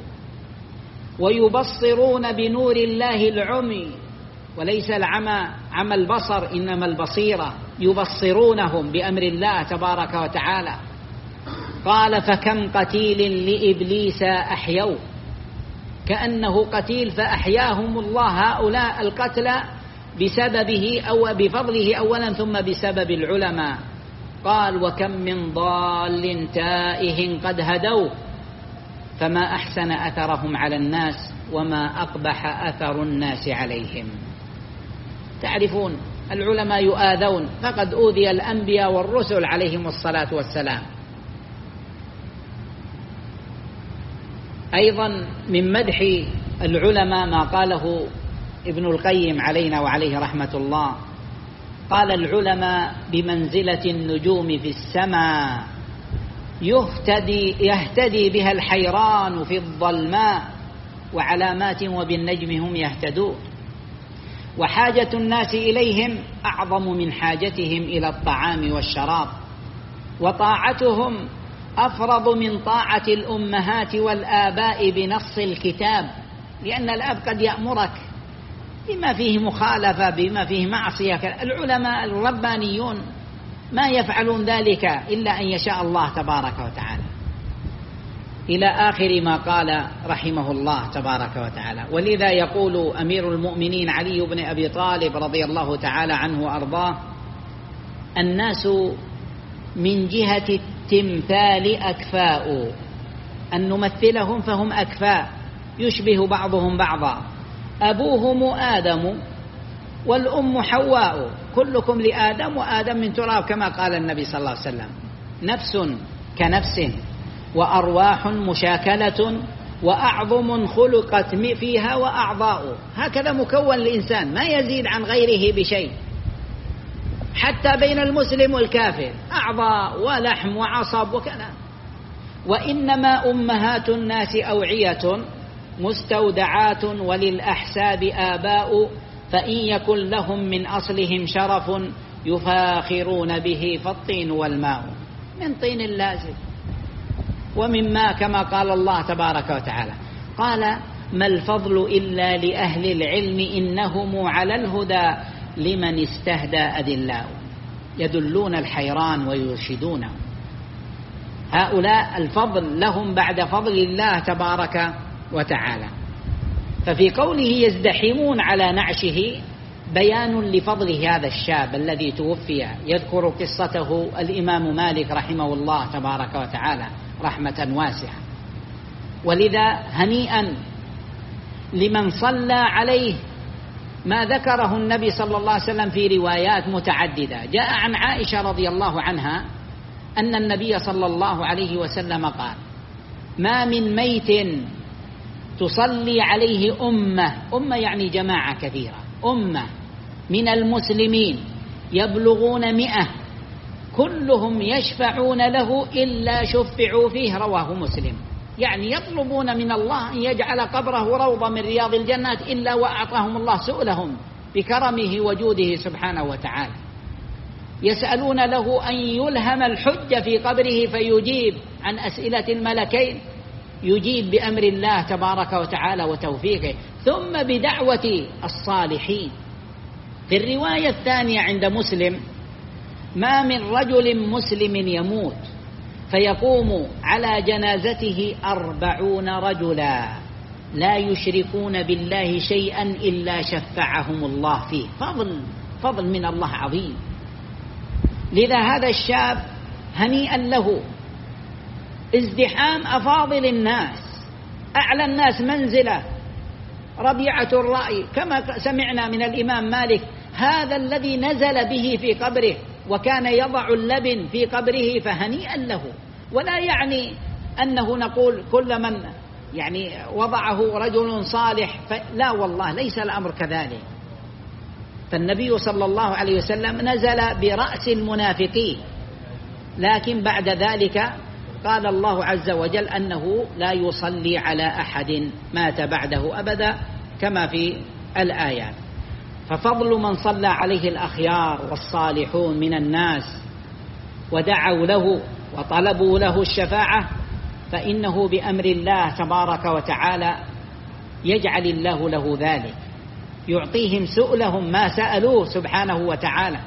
ويبصرون بنور الله العمي، وليس العمى عمى البصر إنما البصيرة، يبصرونهم بأمر الله تبارك وتعالى. قال: فكم قتيل لإبليس أحيوا، كأنه قتيل فأحياهم الله هؤلاء القتلى بسببه أو بفضله أولا ثم بسبب العلماء. قال: وكم من ضال تائه قد هدوا، فما أحسن أثرهم على الناس وما أقبح أثر الناس عليهم. تعرفون العلماء يؤاذون، فقد أوذي الأنبياء والرسل عليهم الصلاة والسلام. أيضا من مدح العلماء ما قاله ابن القيم علينا وعليه رحمة الله، قال: العلماء بمنزلة النجوم في السماء يهتدي, يهتدي بها الحيران في الظلماء، وعلامات وبالنجم هم يهتدون، وحاجة الناس إليهم أعظم من حاجتهم إلى الطعام والشراب، وطاعتهم أفرض من طاعة الأمهات والآباء بنص الكتاب، لأن الأب قد يأمرك بما فيه مخالفة بما فيه معصية. العلماء الربانيون ما يفعلون ذلك إلا أن يشاء الله تبارك وتعالى، إلى آخر ما قال رحمه الله تبارك وتعالى. ولذا يقول أمير المؤمنين علي بن أبي طالب رضي الله تعالى عنه وأرضاه: الناس من جهة التمثال أكفاء، أن نمثلهم فهم أكفاء يشبه بعضهم بعضا، أبوهم آدم والأم حواء، كلكم لآدم وآدم من تراب، كما قال النبي صلى الله عليه وسلم. نفس كنفس، وأرواح مشاكلة، وأعظم خلقت فيها وأعضاء. هكذا مكون الإنسان، ما يزيد عن غيره بشيء، حتى بين المسلم والكافر أعضاء ولحم وعصب وكذا. وإنما أمهات الناس أوعية مستودعات وللأحساب آباء فإن يكن لهم من أصلهم شرف يفاخرون به فالطين والماء. من طين لازم ومن ماء كما قال الله تبارك وتعالى. قال ما الفضل إلا لأهل العلم إنهم على الهدى لمن استهدى أدلاء. يدلون الحيران ويرشدونه. هؤلاء الفضل لهم بعد فضل الله تبارك وتعالى. ففي قوله يزدحمون على نعشه بيان لفضل هذا الشاب الذي توفي. يذكر قصته الإمام مالك رحمه الله تبارك وتعالى رحمة واسعة. ولذا هنيئا لمن صلى عليه ما ذكره النبي صلى الله عليه وسلم في روايات متعددة. جاء عن عائشة رضي الله عنها أن النبي صلى الله عليه وسلم قال ما من ميت تصلي عليه أمة، أمة يعني جماعة كثيرة، أمة من المسلمين يبلغون مئة كلهم يشفعون له إلا شفعوا فيه. رواه مسلم. يعني يطلبون من الله أن يجعل قبره روضة من رياض الجنات إلا وأعطاهم الله سؤلهم بكرمه وجوده سبحانه وتعالى. يسألون له أن يلهم الحج في قبره فيجيب عن أسئلة الملكين، يجيب بأمر الله تبارك وتعالى وتوفيقه، ثم بدعوة الصالحين. في الرواية الثانية عند مسلم ما من رجل مسلم يموت فيقوم على جنازته أربعون رجلا لا يشركون بالله شيئا إلا شفعهم الله فيه. فضل فضل من الله عظيم. لذا هذا الشاب هنيئا له ازدحام أفاضل الناس، أعلى الناس منزلة، ربيعة الرأي كما سمعنا من الإمام مالك هذا الذي نزل به في قبره وكان يضع اللبن في قبره فهنيئا له. ولا يعني أنه نقول كل من يعني وضعه رجل صالح لا، والله ليس الأمر كذلك. فالنبي صلى الله عليه وسلم نزل برأس المنافقين، لكن بعد ذلك قال الله عز وجل أنه لا يصلي على أحد مات بعده أبدا كما في الآيات. ففضل من صلى عليه الأخيار والصالحون من الناس ودعوا له وطلبوا له الشفاعة فإنه بأمر الله تبارك وتعالى يجعل الله له ذلك، يعطيهم سؤلهم ما سألوه سبحانه وتعالى.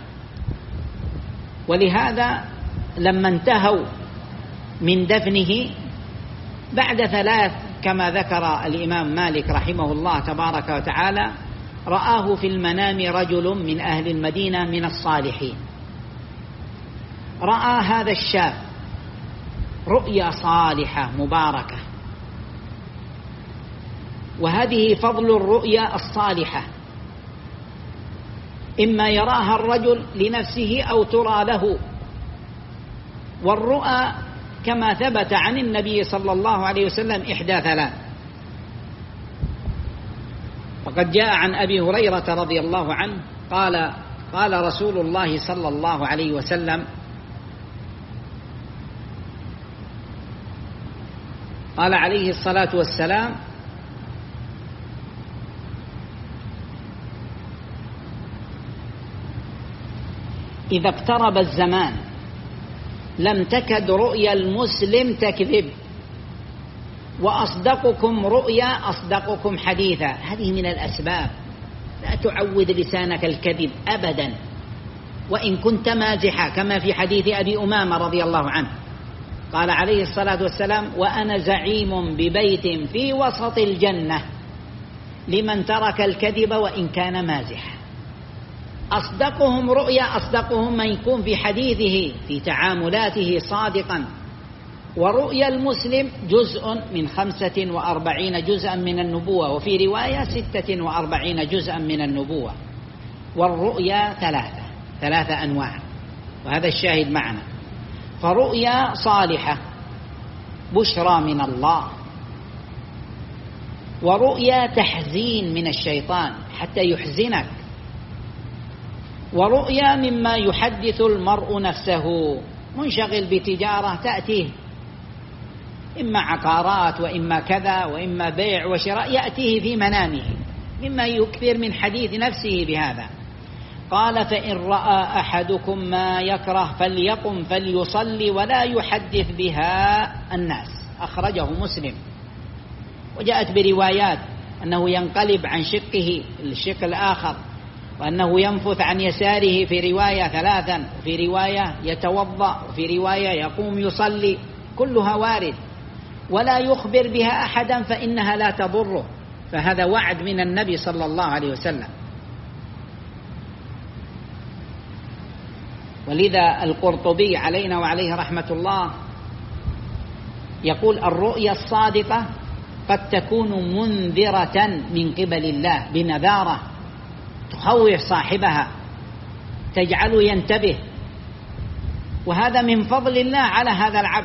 ولهذا لما انتهوا من دفنه بعد ثلاث كما ذكر الإمام مالك رحمه الله تبارك وتعالى رآه في المنام رجل من أهل المدينة من الصالحين. رأى هذا الشاب رؤيا صالحة مباركة، وهذه فضل الرؤيا الصالحة، إما يراها الرجل لنفسه أو ترى له. والرؤى كما ثبت عن النبي صلى الله عليه وسلم إحدى ثلاث. وقد جاء عن أبي هريرة رضي الله عنه قال قال رسول الله صلى الله عليه وسلم قال عليه الصلاة والسلام إذا اقترب الزمان لم تكد رؤيا المسلم تكذب، وأصدقكم رؤيا أصدقكم حديثا. هذه من الأسباب. لا تعود لسانك الكذب أبدا وإن كنت مازحا، كما في حديث أبي أمامة رضي الله عنه قال عليه الصلاة والسلام وأنا زعيم ببيت في وسط الجنة لمن ترك الكذب وإن كان مازحا. أصدقهم رؤيا أصدقهم من يكون في حديثه في تعاملاته صادقا. ورؤيا المسلم جزء من خمسة وأربعين جزءا من النبوة، وفي رواية ستة وأربعين جزءا من النبوة. والرؤيا ثلاثة ثلاثة أنواع، وهذا الشاهد معنا. فرؤيا صالحة بشرى من الله، ورؤيا تحزين من الشيطان حتى يحزنك، ورؤيا مما يحدث المرء نفسه، منشغل بتجارة تأتيه إما عقارات وإما كذا وإما بيع وشراء، يأتيه في منامه مما يكثر من حديث نفسه بهذا. قال: فإن رأى أحدكم ما يكره فليقم فليصلي ولا يحدث بها الناس. أخرجه مسلم. وجاءت بروايات أنه ينقلب عن شقه الشق الآخر، وأنه ينفث عن يساره في رواية ثلاثا، وفي رواية يتوضأ، وفي رواية يقوم يصلي، كلها وارد. ولا يخبر بها أحدا فإنها لا تضره، فهذا وعد من النبي صلى الله عليه وسلم. ولذا القرطبي علينا وعليه رحمة الله يقول: الرؤيا الصادقة قد تكون منذرة من قبل الله بنذارة تخوف صاحبها، تجعله ينتبه، وهذا من فضل الله على هذا العبد.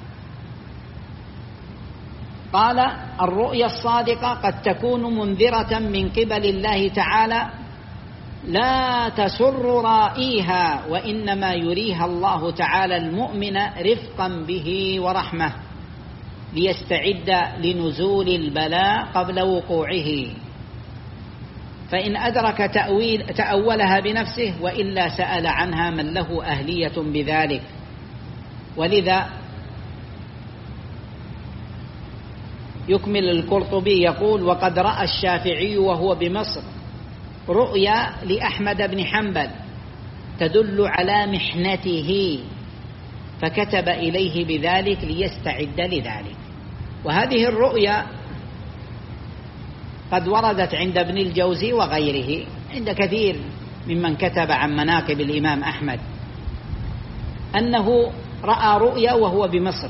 قال: الرؤيا الصادقة قد تكون منذرة من قبل الله تعالى لا تسر رائيها، وإنما يريها الله تعالى المؤمن رفقا به ورحمة ليستعد لنزول البلاء قبل وقوعه، فإن أدرك تأويل تأولها بنفسه، وإلا سأل عنها من له أهلية بذلك. ولذا يكمل القرطبي يقول: وقد رأى الشافعي وهو بمصر رؤيا لأحمد بن حنبل تدل على محنته، فكتب إليه بذلك ليستعد لذلك. وهذه الرؤيا قد وردت عند ابن الجوزي وغيره، عند كثير ممن كتب عن مناقب الإمام أحمد، أنه رأى رؤيا وهو بمصر،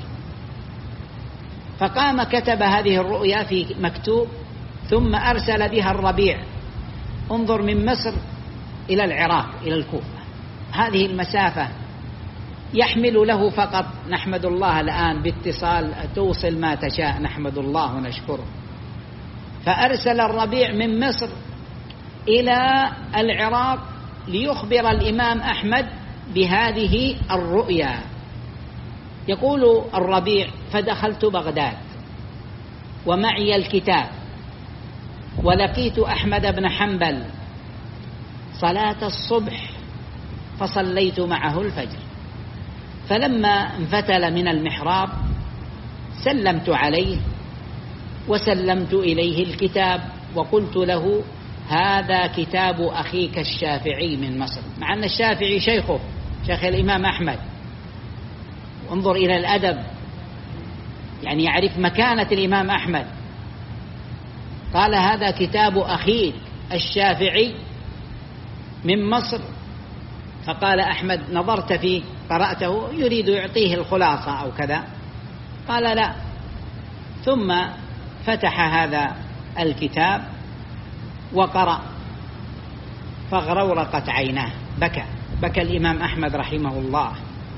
فقام كتب هذه الرؤيا في مكتوب، ثم أرسل بها الربيع. انظر، من مصر إلى العراق إلى الكوفة، هذه المسافة يحمل له فقط. نحمد الله الآن باتصال توصل ما تشاء، نحمد الله ونشكره. فأرسل الربيع من مصر إلى العراق ليخبر الإمام أحمد بهذه الرؤيا. يقول الربيع: فدخلت بغداد ومعي الكتاب، ولقيت أحمد بن حنبل صلاة الصبح فصليت معه الفجر، فلما انفتل من المحراب سلمت عليه وسلمت إليه الكتاب، وقلت له: هذا كتاب أخيك الشافعي من مصر، مع أن الشافعي شيخه شيخ الإمام أحمد. انظر إلى الأدب، يعني يعرف مكانة الإمام أحمد. قال: هذا كتاب أخيك الشافعي من مصر. فقال أحمد: نظرت فيه قرأته، يريد يعطيه الخلاصة أو كذا. قال: لا. ثم فتح هذا الكتاب وقرأ، فاغرورقت عيناه، بكى بكى الإمام أحمد رحمه الله.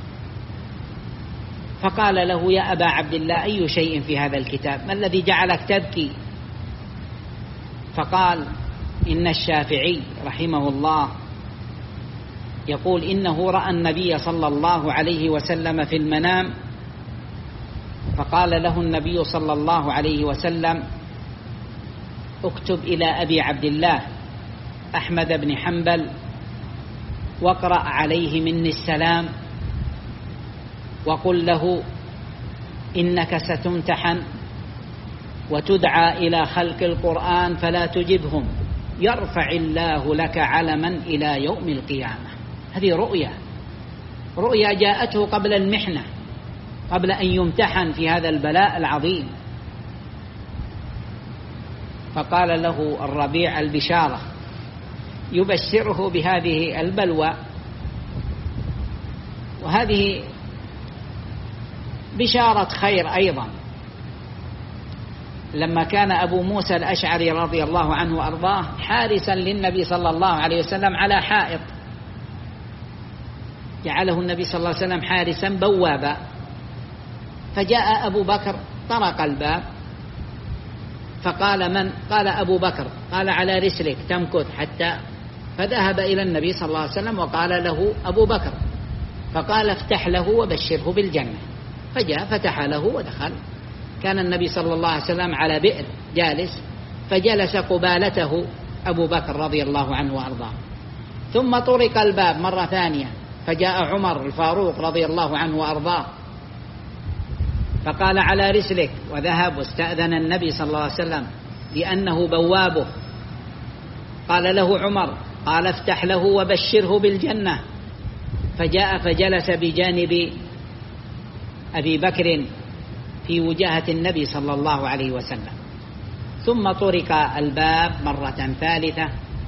فقال له: يا أبا عبد الله، أي شيء في هذا الكتاب؟ ما الذي جعلك تبكي؟ فقال: إن الشافعي رحمه الله يقول إنه رأى النبي صلى الله عليه وسلم في المنام، فقال له النبي صلى الله عليه وسلم: اكتب إلى أبي عبد الله أحمد بن حنبل واقرأ عليه مني السلام، وقل له: إنك ستمتحن وتدعى إلى خلق القرآن فلا تجبهم، يرفع الله لك علما إلى يوم القيامة. هذه رؤيا رؤيا جاءته قبل المحنة، قبل أن يمتحن في هذا البلاء العظيم. فقال له الربيع: البشارة، يبشره بهذه البلوى. وهذه بشارة خير أيضا. لما كان أبو موسى الأشعري رضي الله عنه وأرضاه حارسا للنبي صلى الله عليه وسلم على حائط، جعله النبي صلى الله عليه وسلم حارسا بوابا، فجاء أبو بكر طرق الباب، فقال: من؟ قال: أبو بكر. قال: على رسلك تمكث حتى. فذهب إلى النبي صلى الله عليه وسلم وقال له أبو بكر، فقال: افتح له وبشره بالجنة. فجاء فتح له ودخل. كان النبي صلى الله عليه وسلم على بئر جالس، فجلس قبالته أبو بكر رضي الله عنه وأرضاه، ثم طرق الباب مرة ثانية فجاء عمر الفاروق رضي الله عنه وأرضاه فقال على رسلك، وذهب واستأذن النبي صلى الله عليه وسلم لأنه بوابه. قال له عمر، قال افتح له وبشره بالجنة، فجاء فجلس بجانب أبي بكر في وجاهة النبي صلى الله عليه وسلم. ثم طرق الباب مرة ثالثة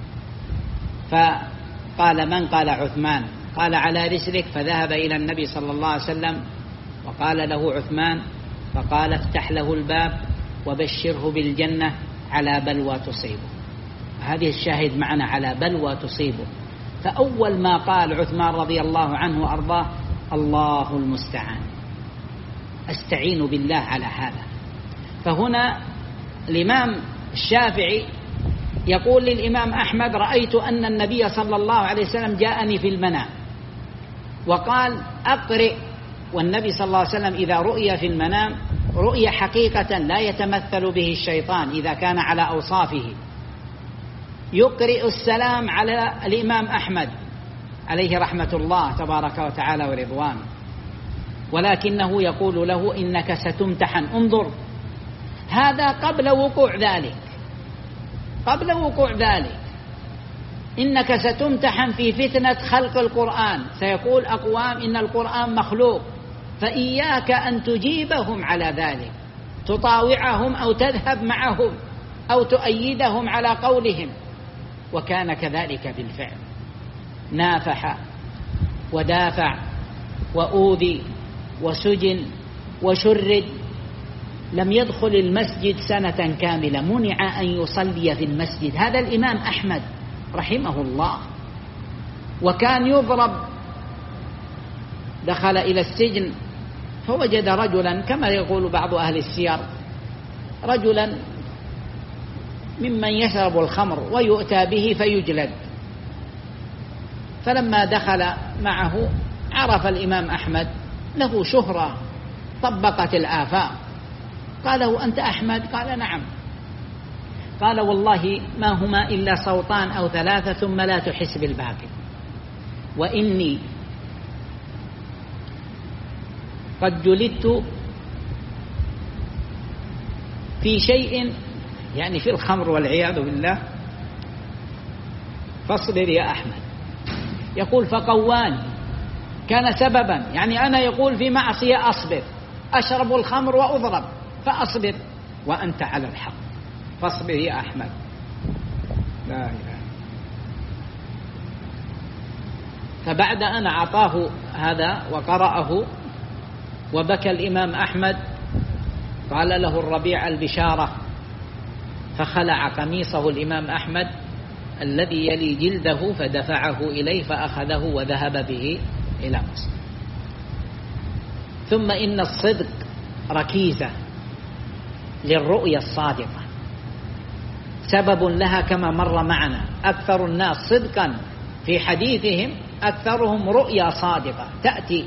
فقال من؟ قال عثمان. قال على رسلك، فذهب إلى النبي صلى الله عليه وسلم وقال له عثمان، فقال افتح له الباب وبشره بالجنة على بلوى تصيبه. هذه الشاهد معنا على بلوى تصيبه. فأول ما قال عثمان رضي الله عنه وأرضاه الله المستعان، أستعين بالله على هذا. فهنا الإمام الشافعي يقول للإمام أحمد رأيت أن النبي صلى الله عليه وسلم جاءني في المنام وقال أقرئ، والنبي صلى الله عليه وسلم إذا رؤي في المنام رؤية حقيقة لا يتمثل به الشيطان إذا كان على أوصافه، يقرئ السلام على الإمام أحمد عليه رحمة الله تبارك وتعالى ورضوانه، ولكنه يقول له إنك ستمتحن. انظر، هذا قبل وقوع ذلك، قبل وقوع ذلك إنك ستمتحن في فتنة خلق القرآن. سيقول أقوام إن القرآن مخلوق، فإياك أن تجيبهم على ذلك، تطاوعهم أو تذهب معهم أو تؤيدهم على قولهم. وكان كذلك بالفعل، نافح ودافع وأوذي وسجن وشرد، لم يدخل المسجد سنة كاملة، منع أن يصلي في المسجد. هذا الإمام أحمد رحمه الله، وكان يضرب. دخل إلى السجن فوجد رجلا كما يقول بعض أهل السير، رجلا ممن يشرب الخمر ويؤتى به فيجلد. فلما دخل معه عرف الإمام أحمد، له شهرة طبقت الآفاق. قاله أنت أحمد؟ قال نعم. قال والله ما هما إلا صوتان أو ثلاثة ثم لا تحس بالباقي، وإني قد جلدت في شيء، يعني في الخمر والعياذ بالله، فاصبر يا أحمد. يقول فقواني، كان سببا، يعني أنا يقول في معصية أصبر، أشرب الخمر وأضرب فأصبر، وأنت على الحق، فاصبر يا أحمد. لا إله. فبعد أن أعطاه هذا وقرأه وبكى الإمام أحمد، قال له الربيع البشارة، فخلع قميصه الإمام أحمد الذي يلي جلده فدفعه إليه فأخذه وذهب به إلى مصر. ثم إن الصدق ركيزة للرؤية الصادقة، سبب لها كما مر معنا. أكثر الناس صدقا في حديثهم أكثرهم رؤيا صادقة تأتي.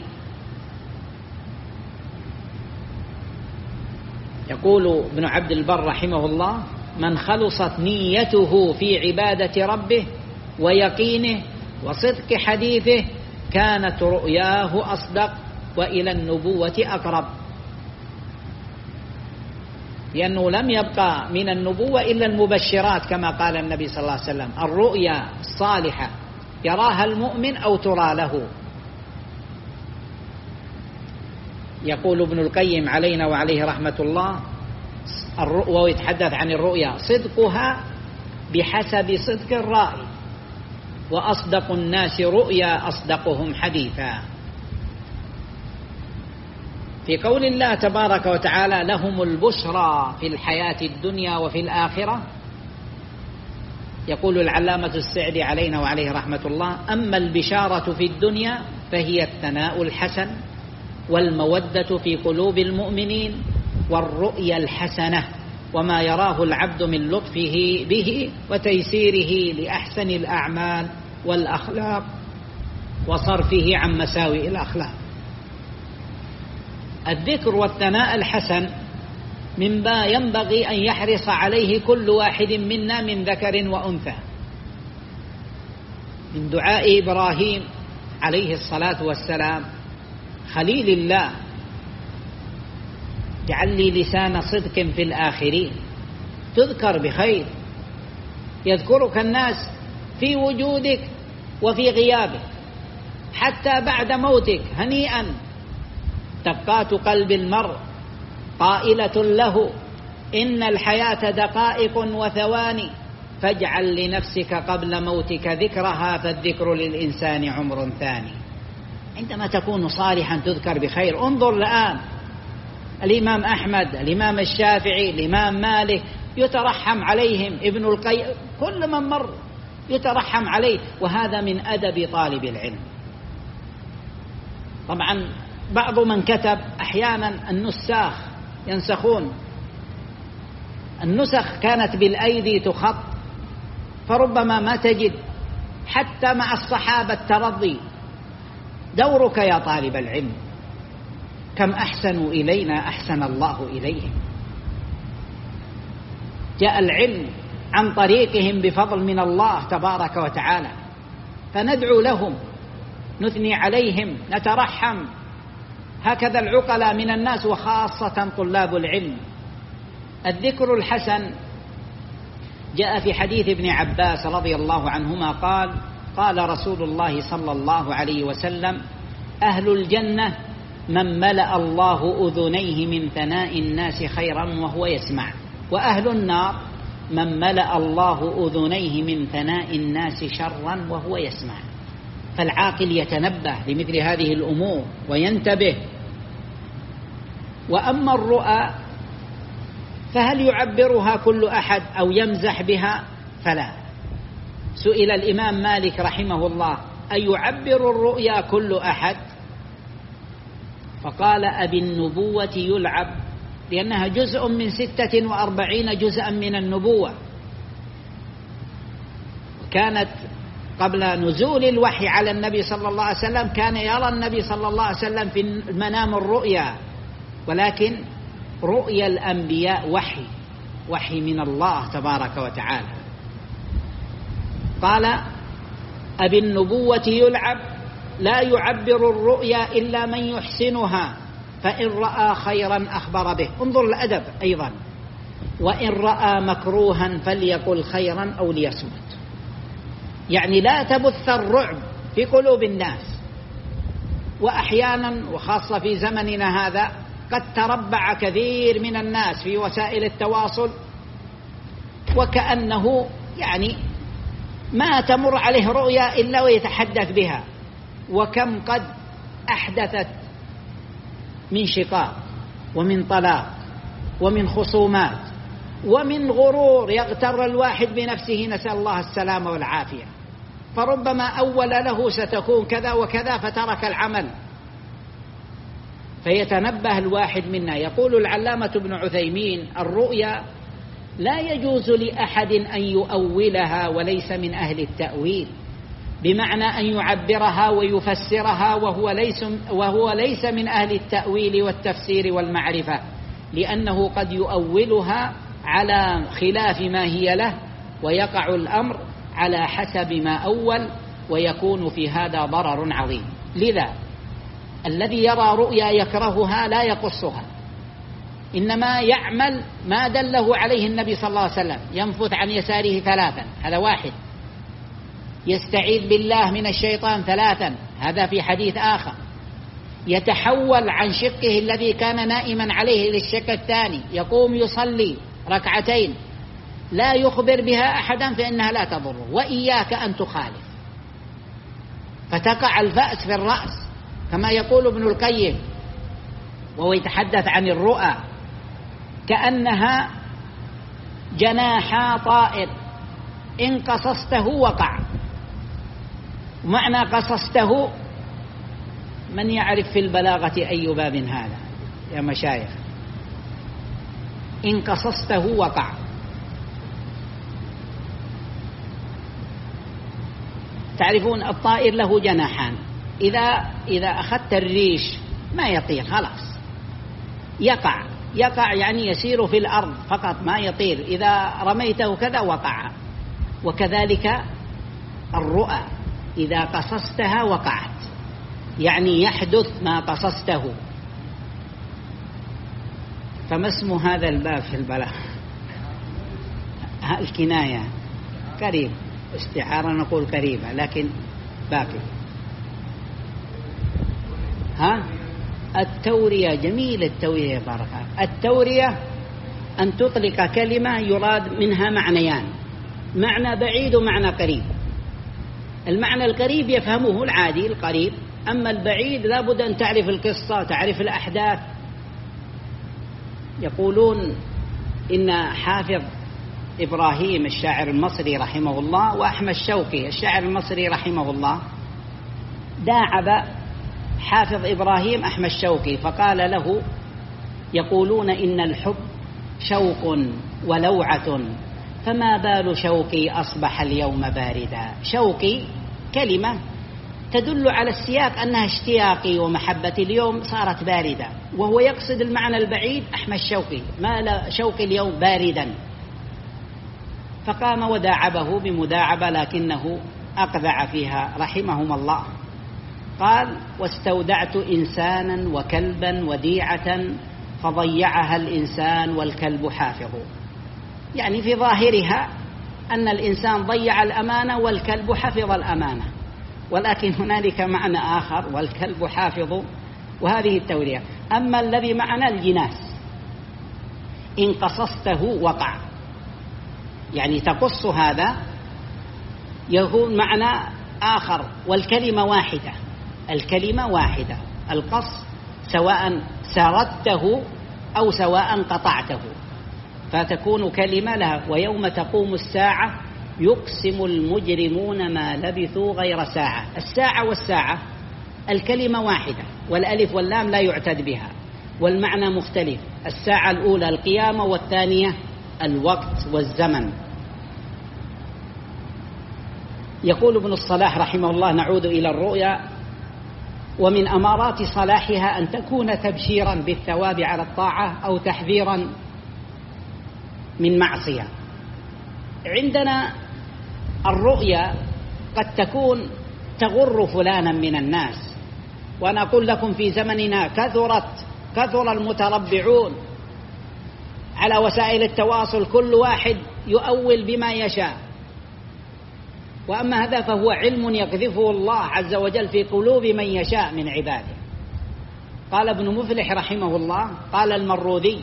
يقول ابن عبد البر رحمه الله من خلصت نيته في عبادة ربه ويقينه وصدق حديثه كانت رؤياه أصدق وإلى النبوة أقرب، لأنه لم يبقى من النبوة إلا المبشرات كما قال النبي صلى الله عليه وسلم، الرؤيا الصالحة يراها المؤمن أو ترى له. يقول ابن القيم علينا وعليه رحمة الله، وهو يتحدث عن الرؤيا صدقها بحسب صدق الرائي، وأصدق الناس رؤيا أصدقهم حديثا. في قول الله تبارك وتعالى لهم البشرى في الحياة الدنيا وفي الآخرة، يقول العلامة السعدي علينا وعليه رحمة الله أما البشارة في الدنيا فهي الثناء الحسن والمودة في قلوب المؤمنين والرؤيا الحسنة وما يراه العبد من لطفه به وتيسيره لأحسن الأعمال والأخلاق وصرفه عن مساوئ الأخلاق. الذكر والثناء الحسن مما ينبغي أن يحرص عليه كل واحد منا من ذكر وأنثى. من دعاء إبراهيم عليه الصلاة والسلام خليل الله: اجعل لي لسان صدق في الآخرين، تذكر بخير، يذكرك الناس في وجودك وفي غيابك، حتى بعد موتك هنيئا دقات قلب المرء قائلة له: إن الحياة دقائق وثواني، فاجعل لنفسك قبل موتك ذكرها، فالذكر للإنسان عمر ثاني. عندما تكون صالحا تذكر بخير. انظر الآن الإمام أحمد، الإمام الشافعي، الإمام مالك يترحم عليهم، ابن القيم، كل من مر يترحم عليه، وهذا من أدب طالب العلم. طبعا بعض من كتب أحيانا النساخ ينسخون، النسخ كانت بالأيدي تخط، فربما ما تجد حتى مع الصحابة الترضي. دورك يا طالب العلم، كم أحسنوا إلينا أحسن الله إليهم. جاء العلم عن طريقهم بفضل من الله تبارك وتعالى، فندعو لهم، نثني عليهم، نترحم. هكذا العقلاء من الناس، وخاصة طلاب العلم. الذكر الحسن جاء في حديث ابن عباس رضي الله عنهما قال: قال رسول الله صلى الله عليه وسلم: أهل الجنة من ملأ الله أذنيه من ثناء الناس خيرا وهو يسمع، وأهل النار من ملأ الله أذنيه من ثناء الناس شرا وهو يسمع. فالعاقل يتنبه لمثل هذه الأمور وينتبه. وأما الرؤى فهل يعبرها كل أحد أو يمزح بها؟ فلا. سئل الإمام مالك رحمه الله: أيعبر الرؤيا كل أحد؟ فقال: أبي النبوة يلعب، لأنها جزء من ستة وأربعين جزءا من النبوة. كانت قبل نزول الوحي على النبي صلى الله عليه وسلم كان يرى النبي صلى الله عليه وسلم في المنام الرؤيا، ولكن رؤيا الأنبياء وحي وحي من الله تبارك وتعالى. قال: أبي النبوة يلعب، لا يعبر الرؤيا إلا من يحسنها، فإن رأى خيرا أخبر به. انظر الأدب أيضا: وإن رأى مكروها فليقل خيرا أو ليصمت. يعني لا تبث الرعب في قلوب الناس. وأحيانا وخاصة في زمننا هذا قد تربع كثير من الناس في وسائل التواصل، وكأنه يعني ما تمر عليه رؤيا إلا ويتحدث بها. وكم قد أحدثت من شقاق ومن طلاق ومن خصومات ومن غرور يغتر الواحد بنفسه، نسأل الله السلامة والعافية. فربما أول له ستكون كذا وكذا فترك العمل. فيتنبه الواحد منا. يقول العلامة ابن عثيمين: الرؤيا لا يجوز لأحد أن يؤولها وليس من أهل التأويل، بمعنى أن يعبرها ويفسرها وهو ليس, وهو ليس من أهل التأويل والتفسير والمعرفة، لأنه قد يؤولها على خلاف ما هي له، ويقع الأمر على حسب ما أول، ويكون في هذا ضرر عظيم. لذا الذي يرى رؤيا يكرهها لا يقصها، إنما يعمل ما دله عليه النبي صلى الله عليه وسلم. ينفث عن يساره ثلاثا، هذا واحد. يستعيذ بالله من الشيطان ثلاثا، هذا في حديث آخر. يتحول عن شقه الذي كان نائما عليه للشق الثاني، يقوم يصلي ركعتين، لا يخبر بها أحدا فإنها لا تضره، وإياك أن تخالف، فتقع الفأس في الرأس كما يقول ابن القيم وهو يتحدث عن الرؤى: كأنها جناحا طائر، إن قصصته وقع. معنى قصصته، من يعرف في البلاغة أي باب هذا يا مشايخ؟ إن قصصته وقع. تعرفون الطائر له جناحان، إذا إذا أخذت الريش ما يطير، خلاص يقع، يقع يعني يسير في الأرض فقط ما يطير، إذا رميته كذا وقع. وكذلك الرؤى إذا قصصتها وقعت، يعني يحدث ما قصصته. فما اسم هذا الباب في البلاغة؟ الكناية قريب، استعارة نقول قريبة لكن باقي. ها التورية، جميل التورية بارك الله. التورية أن تطلق كلمة يراد منها معنيان، معنى بعيد ومعنى قريب. المعنى القريب يفهمه العادي القريب، أما البعيد لابد أن تعرف القصة، تعرف الأحداث. يقولون إن حافظ إبراهيم الشاعر المصري رحمه الله وأحمد شوقي الشاعر المصري رحمه الله داعب حافظ إبراهيم أحمد شوقي فقال له: يقولون إن الحب شوق ولوعة، فما بال شوقي أصبح اليوم باردا. شوقي كلمة تدل على السياق أنها اشتياقي ومحبتي، اليوم صارت باردة، وهو يقصد المعنى البعيد أحمد شوقي، ما لا شوقي اليوم باردا. فقام وداعبه بمداعبة لكنه أقذع فيها رحمهم الله. قال: واستودعت إنسانا وكلبا وديعة فضيعها الإنسان والكلب حافظ. يعني في ظاهرها أن الإنسان ضيع الأمانة والكلب حفظ الأمانة، ولكن هنالك معنى آخر: والكلب حافظ، وهذه التورية. أما الذي معنى الجناس إن قصصته وقع، يعني تقص هذا يكون معنى آخر، والكلمة واحدة. الكلمة واحدة، القص سواء سردته أو سواء قطعته، فتكون كلمة لها. ويوم تقوم الساعة يقسم المجرمون ما لبثوا غير ساعة. الساعة والساعة الكلمة واحدة، والألف واللام لا يعتد بها، والمعنى مختلف. الساعة الأولى القيامة، والثانية الوقت والزمن. يقول ابن الصلاح رحمه الله: نعود إلى الرؤيا: ومن أمارات صلاحها أن تكون تبشيرا بالثواب على الطاعة أو تحذيرا من معصية. عندنا الرؤيا قد تكون تغر فلانا من الناس، وأنا أقول لكم في زمننا كثرت كثر المتربعون على وسائل التواصل، كل واحد يؤول بما يشاء. وأما هذا فهو علم يقذفه الله عز وجل في قلوب من يشاء من عباده. قال ابن مفلح رحمه الله: قال المروذي: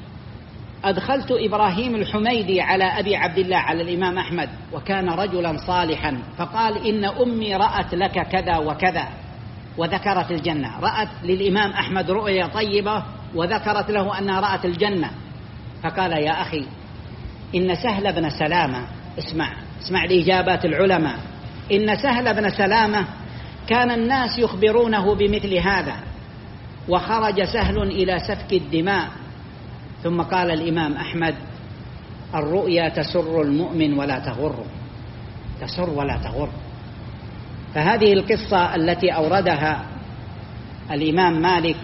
أدخلت إبراهيم الحميدي على أبي عبد الله على الإمام أحمد، وكان رجلا صالحا، فقال: إن أمي رأت لك كذا وكذا، وذكرت الجنة. رأت للإمام أحمد رؤيا طيبة وذكرت له أنها رأت الجنة. فقال: يا أخي، إن سهل بن سلامة، اسمع اسمع لإجابات العلماء، إن سهل بن سلامة كان الناس يخبرونه بمثل هذا، وخرج سهل إلى سفك الدماء. ثم قال الإمام أحمد: الرؤيا تسر المؤمن ولا تغر، تسر ولا تغر. فهذه القصة التي أوردها الإمام مالك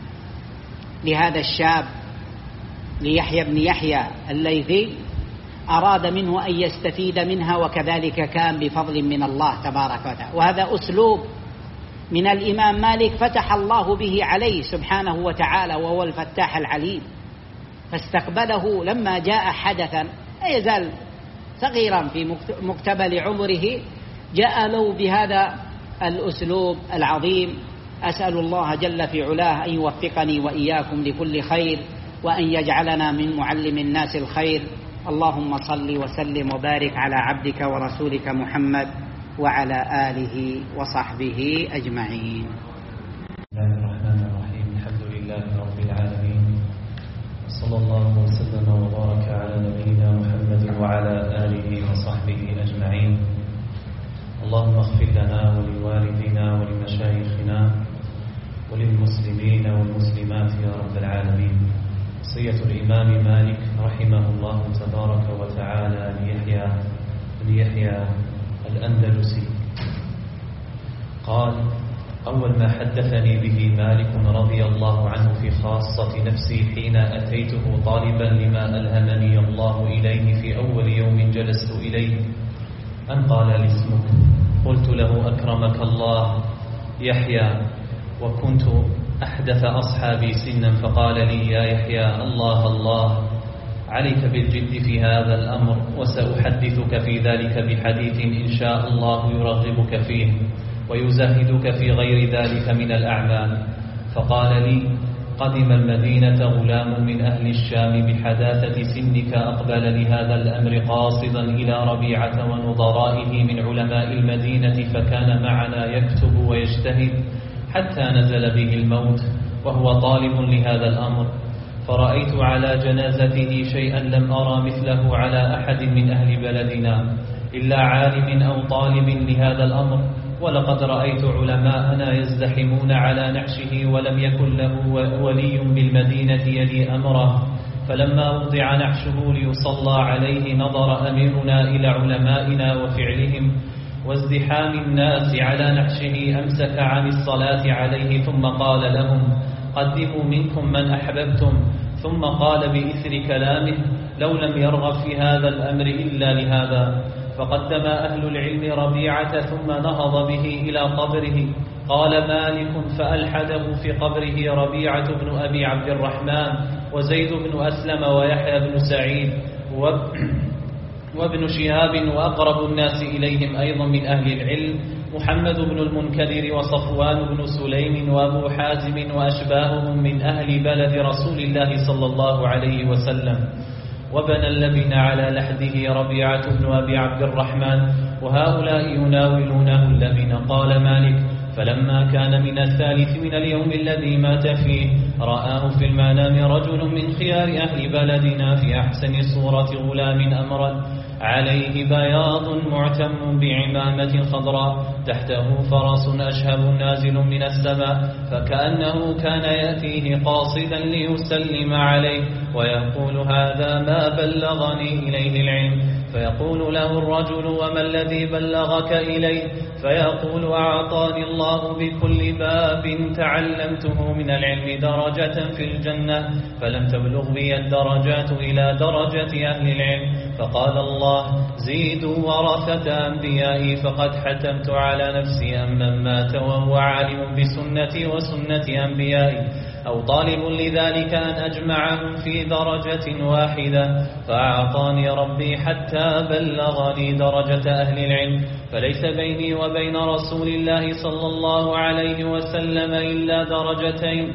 لهذا الشاب ليحيى بن يحيى الليثي أراد منه أن يستفيد منها، وكذلك كان بفضل من الله تبارك وتعالى. وهذا أسلوب من الإمام مالك فتح الله به عليه سبحانه وتعالى، وهو الفتاح العليم. فاستقبله لما جاء حدثا لا يزال صغيرا في مقتبل عمره، جاء له بهذا الأسلوب العظيم. أسأل الله جل في علاه أن يوفقني وإياكم لكل خير، وأن يجعلنا من معلم الناس الخير. اللهم صل وسلم وبارك على عبدك ورسولك محمد وعلى آله وصحبه أجمعين. بسم الله الرحمن الرحيم. الحمد لله رب العالمين، صلى الله وسلم وبارك على نبينا محمد وعلى آله وصحبه أجمعين. اللهم اغفر لنا ولوالدنا ولمشايخنا وللمسلمين والمسلمات يا رب العالمين. وصية الإمام مالك رحمه الله تبارك وتعالى ليحيى بن يحيى الأندلسي قال: وأول ما حدثني به مالك رضي الله عنه في خاصة نفسي حين أتيته طالبا لما ألهمني الله إليه في أول يوم جلست إليه أن قال لي اسمك؟ قلت له أكرمك الله يحيى، وكنت أحدث أصحابي سنا، فقال لي يا يحيى الله الله عليك بالجد في هذا الأمر، وسأحدثك في ذلك بحديث إن شاء الله يرغبك فيه ويزهدك في غير ذلك من الأعمال. فقال لي قدم المدينة غلام من أهل الشام بحداثة سنك، أقبل لهذا الأمر قاصدا إلى ربيعة ونظرائه من علماء المدينة، فكان معنا يكتب ويجتهد حتى نزل به الموت وهو طالب لهذا الأمر. فرأيت على جنازته شيئا لم أرى مثله على أحد من أهل بلدنا إلا عالم أو طالب لهذا الأمر، ولقد رأيت علماءنا يزدحمون على نعشه ولم يكن له ولي بالمدينة يلي أمره. فلما وضع نعشه ليصلى عليه نظر أميرنا إلى علمائنا وفعلهم وازدحام الناس على نعشه، أمسك عن الصلاة عليه ثم قال لهم قدموا منكم من أحببتم، ثم قال بإثر كلامه لو لم يرغب في هذا الأمر إلا لهذا. فقدم أهل العلم ربيعة ثم نهض به إلى قبره. قال مالك فألحده في قبره ربيعة بن أبي عبد الرحمن وزيد بن أسلم ويحيى بن سعيد وابن شهاب، وأقرب الناس إليهم أيضا من أهل العلم محمد بن المنكدر وصفوان بن سليم وأبو حازم وأشباههم من أهل بلد رسول الله صلى الله عليه وسلم. وبنى اللبن على لحده ربيعة بن أبي عبد الرحمن، وهؤلاء يناولونه اللبن. قال مالك فلما كان من الثالث من اليوم الذي مات فيه رآه في المنام رجل من خيار أهل بلدنا في أحسن صورة غلام أمرا عليه بياض معتم بعمامة خضراء، تحته فرس أشهب نازل من السماء، فكأنه كان يأتيه قاصدا ليسلم عليه ويقول هذا ما بلغني إليه العلم. فيقول له الرجل وما الذي بلغك إليه؟ فيقول أعطاني الله بكل باب تعلمته من العلم درجة في الجنة، فلم تبلغ بي الدرجات إلى درجة أهل العلم. فقال الله زيدوا ورثة أنبيائي، فقد حتمت على نفسي أن من مات وهو عالم بسنتي وسنة أنبيائي أو طالب لذلك أن أجمعهم في درجة واحدة، فأعطاني ربي حتى بلغني درجة أهل العلم. فليس بيني وبين رسول الله صلى الله عليه وسلم إلا درجتين،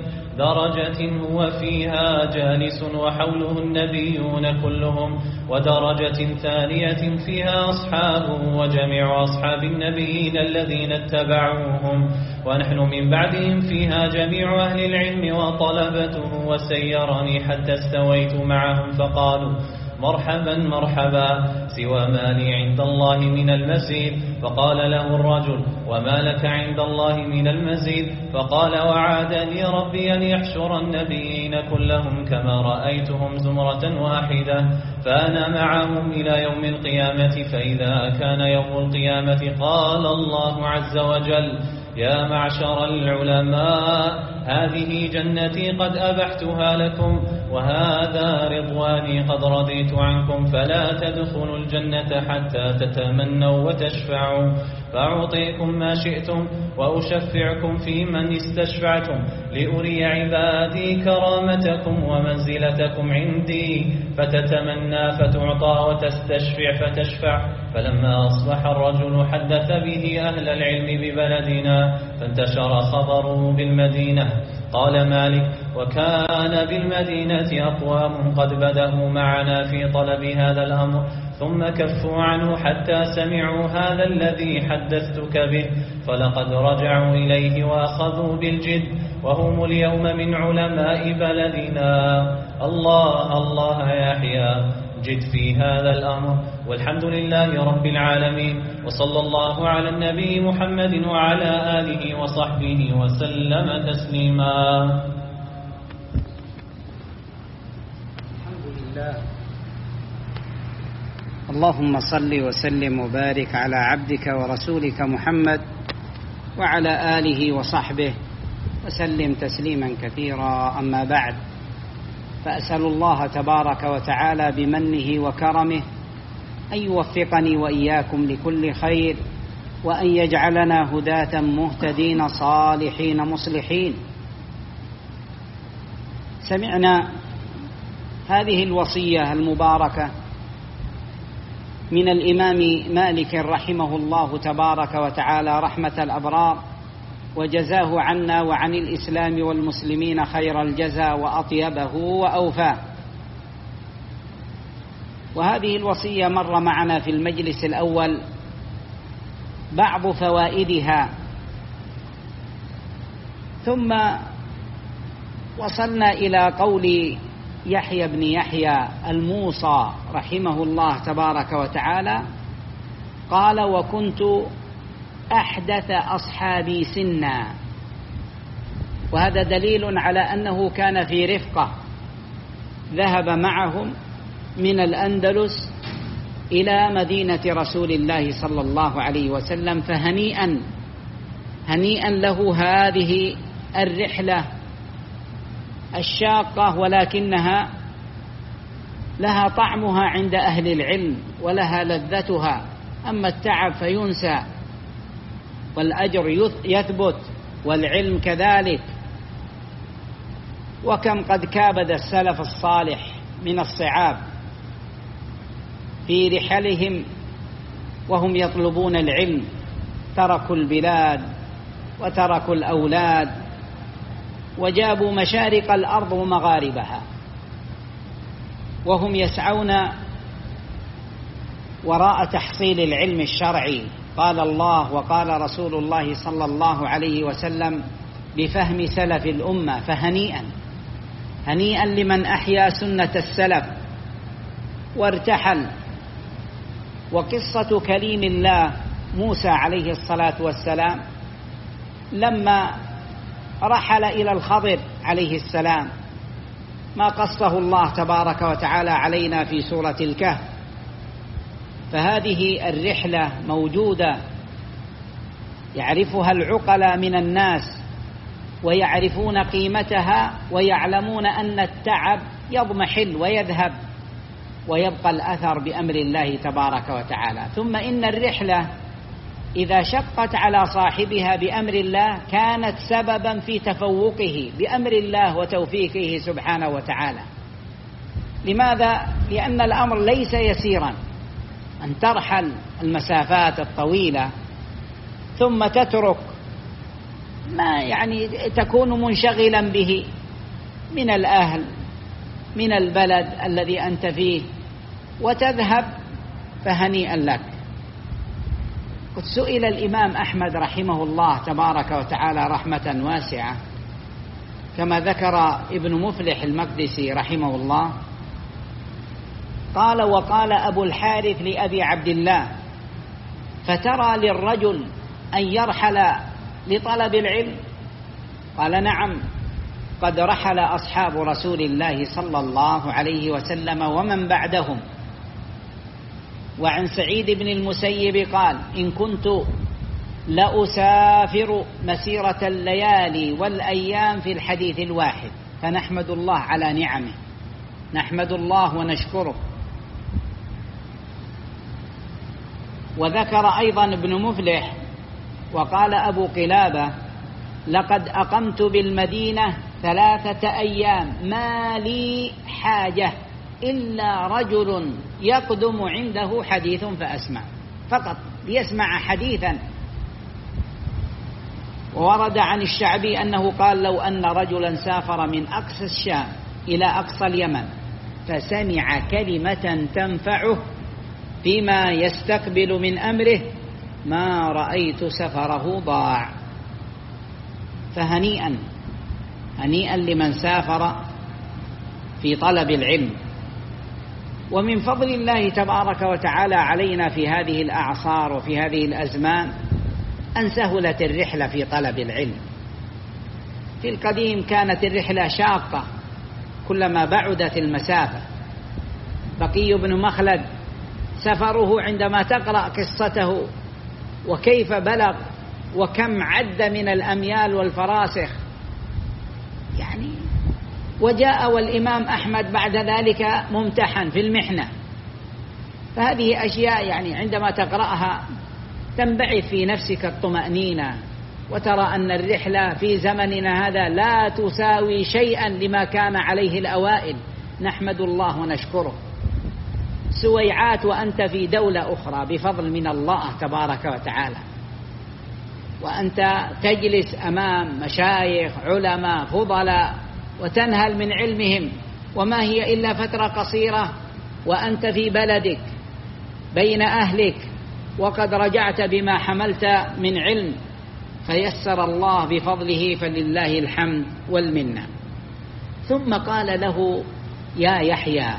درجة هو فيها جالس وحوله النبيون كلهم، ودرجة ثانية فيها أصحابه وجميع أصحاب النبيين الذين اتبعوهم، ونحن من بعدهم فيها جميع أهل العلم وطلبته. وسيرني حتى استويت معهم فقالوا مرحبا مرحبا سوى ما لي عند الله من المزيد. فقال له الرجل وما لك عند الله من المزيد؟ فقال وعادني ربي أن يحشر النبيين كلهم كما رأيتهم زمرة واحدة، فأنا معهم إلى يوم القيامة. فإذا كان يوم القيامة قال الله عز وجل يا معشر العلماء هذه جنتي قد أبحتها لكم، وهذا رضواني قد رضيت عنكم، فلا تدخلوا الجنة حتى تتمنوا وتشفعوا، فأعطيكم ما شئتم وأشفعكم في من استشفعتم، لأري عبادي كرامتكم ومنزلتكم عندي، فتتمنى فتعطى وتستشفع فتشفع. فلما أصبح الرجل حدث به أهل العلم ببلدنا، فانتشر خبره بالمدينة. قال مالك وكان بالمدينة أقوام قد بدأوا معنا في طلب هذا الأمر، ثم كفوا عنه حتى سمعوا هذا الذي حدثتك به، فلقد رجعوا إليه وأخذوا بالجد، وهم اليوم من علماء بلدنا. الله الله يا يحيى جد في هذا الأمر، والحمد لله رب العالمين، وصلى الله على النبي محمد وعلى آله وصحبه وسلم تسليما. الحمد لله. اللهم صل وسلم وبارك على عبدك ورسولك محمد وعلى آله وصحبه وسلم تسليما كثيرا. أما بعد، فأسأل الله تبارك وتعالى بمنه وكرمه أن يوفقني وإياكم لكل خير، وأن يجعلنا هداة مهتدين صالحين مصلحين. سمعنا هذه الوصية المباركة من الإمام مالك رحمه الله تبارك وتعالى رحمة الأبرار، وجزاه عنا وعن الإسلام والمسلمين خير الجزاء وأطيبه وأوفاه. وهذه الوصية مر معنا في المجلس الأول بعض فوائدها، ثم وصلنا إلى قول يحيى بن يحيى الموصى رحمه الله تبارك وتعالى قال: وكنت أحدث أصحابي سنا. وهذا دليل على أنه كان في رفقة، ذهب معهم من الأندلس إلى مدينة رسول الله صلى الله عليه وسلم، فهنيئا هنيئا له هذه الرحلة الشاقة، ولكنها لها طعمها عند أهل العلم ولها لذتها. أما التعب فينسى، والأجر يثبت، والعلم كذلك. وكم قد كابد السلف الصالح من الصعاب في رحلهم وهم يطلبون العلم، تركوا البلاد وتركوا الأولاد وجابوا مشارق الأرض ومغاربها، وهم يسعون وراء تحصيل العلم الشرعي. قال الله وقال رسول الله صلى الله عليه وسلم بفهم سلف الأمة، فهنيئا هنيئا لمن أحيا سنة السلف وارتحل. وقصة كليم الله موسى عليه الصلاة والسلام لما رحل إلى الخضر عليه السلام، ما قصه الله تبارك وتعالى علينا في سورة الكهف. فهذه الرحلة موجودة يعرفها العقلاء من الناس، ويعرفون قيمتها، ويعلمون أن التعب يضمحل ويذهب، ويبقى الأثر بأمر الله تبارك وتعالى. ثم إن الرحلة إذا شقت على صاحبها بأمر الله كانت سببا في تفوقه بأمر الله وتوفيقه سبحانه وتعالى. لماذا؟ لأن الأمر ليس يسيرا أن ترحل المسافات الطويلة ثم تترك ما يعني تكون منشغلا به من الأهل، من البلد الذي أنت فيه، وتذهب، فهنيئا لك. قد سئل الإمام أحمد رحمه الله تبارك وتعالى رحمة واسعة، كما ذكر ابن مفلح المقدسي رحمه الله، قال: وقال أبو الحارث لأبي عبد الله: فترى للرجل أن يرحل لطلب العلم؟ قال: نعم، قد رحل أصحاب رسول الله صلى الله عليه وسلم ومن بعدهم. وعن سعيد بن المسيب قال: إن كنت لأسافر مسيرة الليالي والأيام في الحديث الواحد. فنحمد الله على نعمه، نحمد الله ونشكره. وذكر أيضا ابن مفلح وقال أبو قلابة: لقد أقمت بالمدينة ثلاثة أيام ما لي حاجة إلا رجل يقدم عنده حديث فأسمع، فقط ليسمع حديثا. وورد عن الشعبي أنه قال: لو أن رجلا سافر من أقصى الشام إلى أقصى اليمن فسمع كلمة تنفعه فيما يستقبل من أمره ما رأيت سفره ضاع. فهنيئا هنيئا لمن سافر في طلب العلم. ومن فضل الله تبارك وتعالى علينا في هذه الأعصار وفي هذه الأزمان أن سهلت الرحلة في طلب العلم. في القديم كانت الرحلة شاقة كلما بعدت المسافة. بقي بن مخلد سفره عندما تقرأ قصته وكيف بلغ وكم عد من الأميال والفراسخ يعني. وجاء والإمام أحمد بعد ذلك ممتحن في المحنة. فهذه أشياء يعني عندما تقرأها تنبعث في نفسك الطمأنينة، وترى أن الرحلة في زمننا هذا لا تساوي شيئا لما كان عليه الأوائل. نحمد الله ونشكره. سويعات وأنت في دولة أخرى بفضل من الله تبارك وتعالى، وأنت تجلس أمام مشايخ علماء فضلاء وتنهل من علمهم، وما هي إلا فترة قصيرة وأنت في بلدك بين أهلك، وقد رجعت بما حملت من علم، فيسر الله بفضله، فلله الحمد والمنة. ثم قال له: يا يحيى،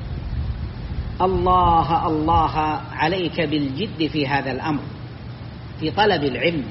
الله الله عليك بالجد في هذا الأمر، في طلب العلم،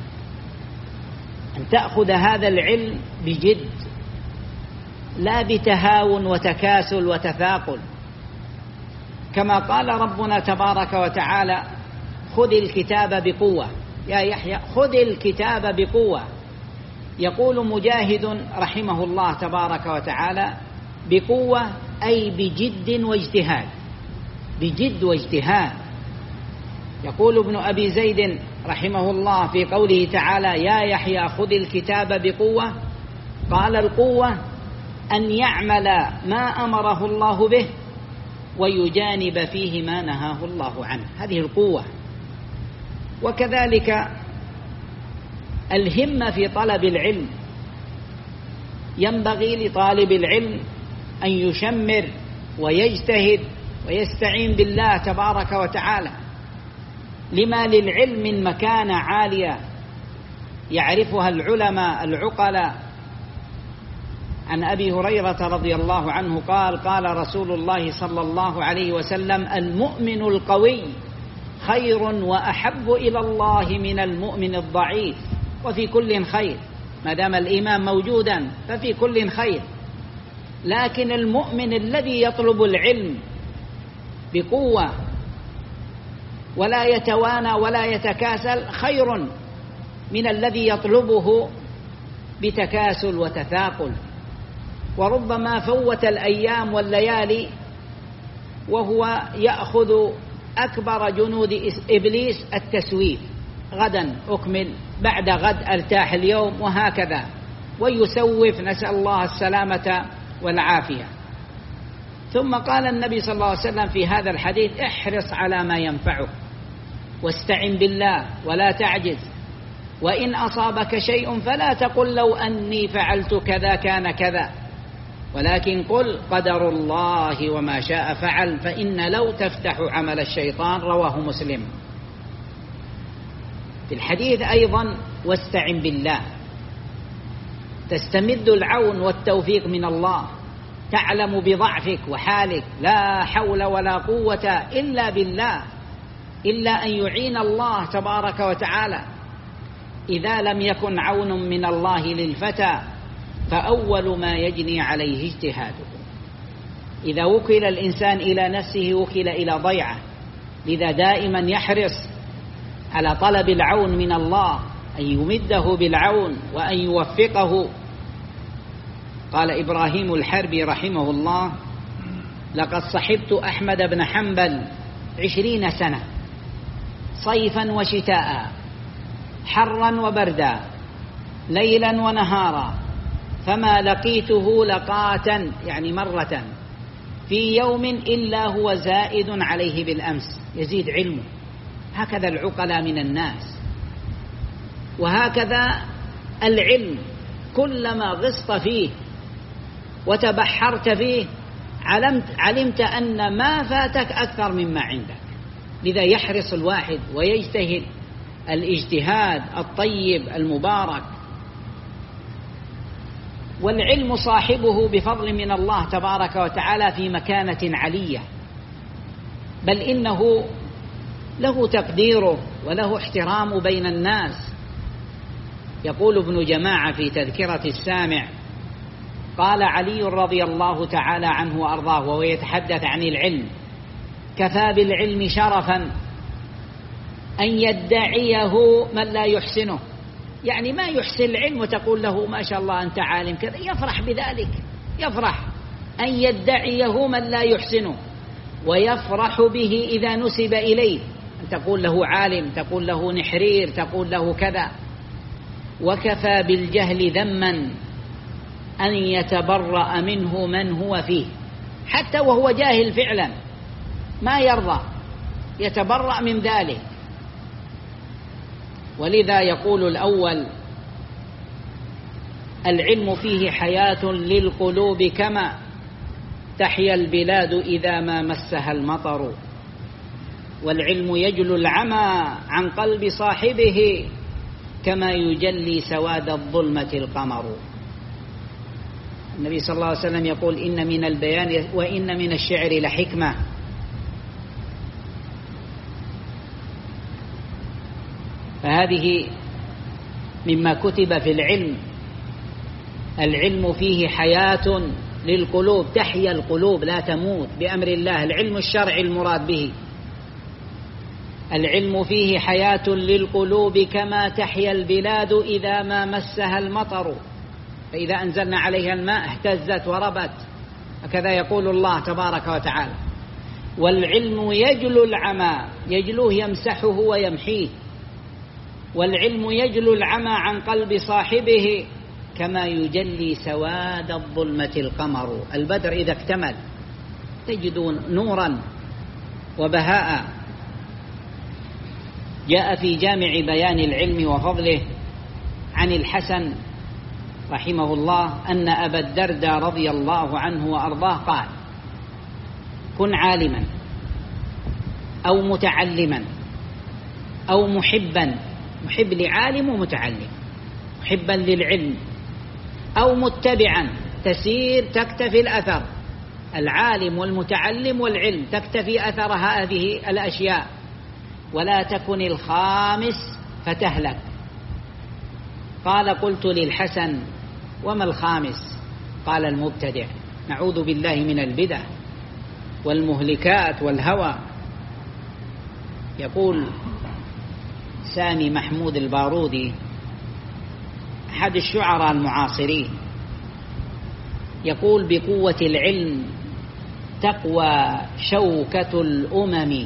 أن تأخذ هذا العلم بجد، لا بتهاون وتكاسل وتثاقل، كما قال ربنا تبارك وتعالى: خذ الكتاب بقوة. يا يحيى خذ الكتاب بقوة. يقول مجاهد رحمه الله تبارك وتعالى: بقوة أي بجد واجتهاد، بجد واجتهاد. يقول ابن أبي زيد رحمه الله في قوله تعالى: يا يحيى خذ الكتاب بقوة، قال: القوة أن يعمل ما أمره الله به ويجانب فيه ما نهاه الله عنه، هذه القوة. وكذلك الهمة في طلب العلم، ينبغي لطالب العلم أن يشمر ويجتهد ويستعين بالله تبارك وتعالى، لما للعلم من مكانة عالية يعرفها العلماء العقلاء. عن أبي هريرة رضي الله عنه قال: قال رسول الله صلى الله عليه وسلم: المؤمن القوي خير وأحب إلى الله من المؤمن الضعيف، وفي كل خير، ما دام الإيمان موجودا ففي كل خير. لكن المؤمن الذي يطلب العلم بقوة ولا يتوانى ولا يتكاسل خير من الذي يطلبه بتكاسل وتثاقل، وربما فوت الأيام والليالي وهو يأخذ أكبر جنود إبليس التسويف، غدا أكمل، بعد غد أرتاح اليوم، وهكذا، ويسوف، نسأل الله السلامة والعافية. ثم قال النبي صلى الله عليه وسلم في هذا الحديث: احرص على ما ينفعك واستعن بالله ولا تعجز، وإن أصابك شيء فلا تقل لو أني فعلت كذا كان كذا، ولكن قل قدر الله وما شاء فعل، فإن لو تفتح عمل الشيطان. رواه مسلم. في الحديث أيضا: واستعن بالله، تستمد العون والتوفيق من الله، تعلم بضعفك وحالك، لا حول ولا قوة إلا بالله، إلا أن يعين الله تبارك وتعالى. إذا لم يكن عون من الله للفتى فأول ما يجني عليه اجتهاده. إذا وكل الإنسان إلى نفسه وكل إلى ضيعه، لذا دائما يحرص على طلب العون من الله، أن يمده بالعون وأن يوفقه. قال إبراهيم الحربي رحمه الله: لقد صحبت أحمد بن حنبل عشرين سنة، صيفا وشتاء، حرا وبردا، ليلا ونهارا، فما لقيته لقاة يعني مرة في يوم إلا هو زائد عليه بالأمس، يزيد علمه. هكذا العقلاء من الناس. وهكذا العلم كلما غصت فيه وتبحرت فيه علمت, علمت أن ما فاتك أكثر مما عندك. لذا يحرص الواحد ويجتهد الاجتهاد الطيب المبارك. والعلم صاحبه بفضل من الله تبارك وتعالى في مكانة علية، بل إنه له تقديره وله احترام بين الناس. يقول ابن جماعة في تذكرة السامع: قال علي رضي الله تعالى عنه وأرضاه وهو يتحدث عن العلم: كفى بالعلم شرفا أن يدعيه من لا يحسنه، يعني ما يحسن العلم وتقول له ما شاء الله أنت عالم كذا، يفرح بذلك، يفرح أن يدعيه من لا يحسنه، ويفرح به إذا نسب إليه، أن تقول له عالم، تقول له نحرير، تقول له كذا. وكفى بالجهل ذما أن يتبرأ منه من هو فيه، حتى وهو جاهل فعلا ما يرضى، يتبرأ من ذلك. ولذا يقول الأول: العلم فيه حياة للقلوب كما تحيا البلاد إذا ما مسها المطر، والعلم يجلو العمى عن قلب صاحبه كما يجلي سواد الظلمة القمر. النبي صلى الله عليه وسلم يقول: إن من البيان وإن من الشعر لحكمة. فهذه مما كتب في العلم. العلم فيه حياة للقلوب، تحيا القلوب لا تموت بأمر الله، العلم الشرعي المراد به. العلم فيه حياة للقلوب كما تحيا البلاد إذا ما مسها المطر، فإذا أنزلنا عليها الماء اهتزت وربت، هكذا يقول الله تبارك وتعالى. والعلم يجلو العمى، يجلوه يمسحه ويمحيه، والعلم يجلو العمى عن قلب صاحبه كما يجلي سواد الظلمة القمر. البدر إذا اكتمل تجدون نورا وبهاء. جاء في جامع بيان العلم وفضله عن الحسن رحمه الله أن أبا الدرداء رضي الله عنه وأرضاه قال: كن عالما أو متعلما أو محبا، محب لعالم ومتعلم، محبا للعلم، أو متبعا، تسير تكتفي الأثر، العالم والمتعلم والعلم تكتفي أثر هذه الأشياء، ولا تكن الخامس فتهلك. قال: قلت للحسن: وما الخامس؟ قال: المبتدع. نعوذ بالله من البدع والمهلكات والهوى. يقول سامي محمود البارودي أحد الشعراء المعاصرين، يقول: بقوة العلم تقوى شوكة الأمم،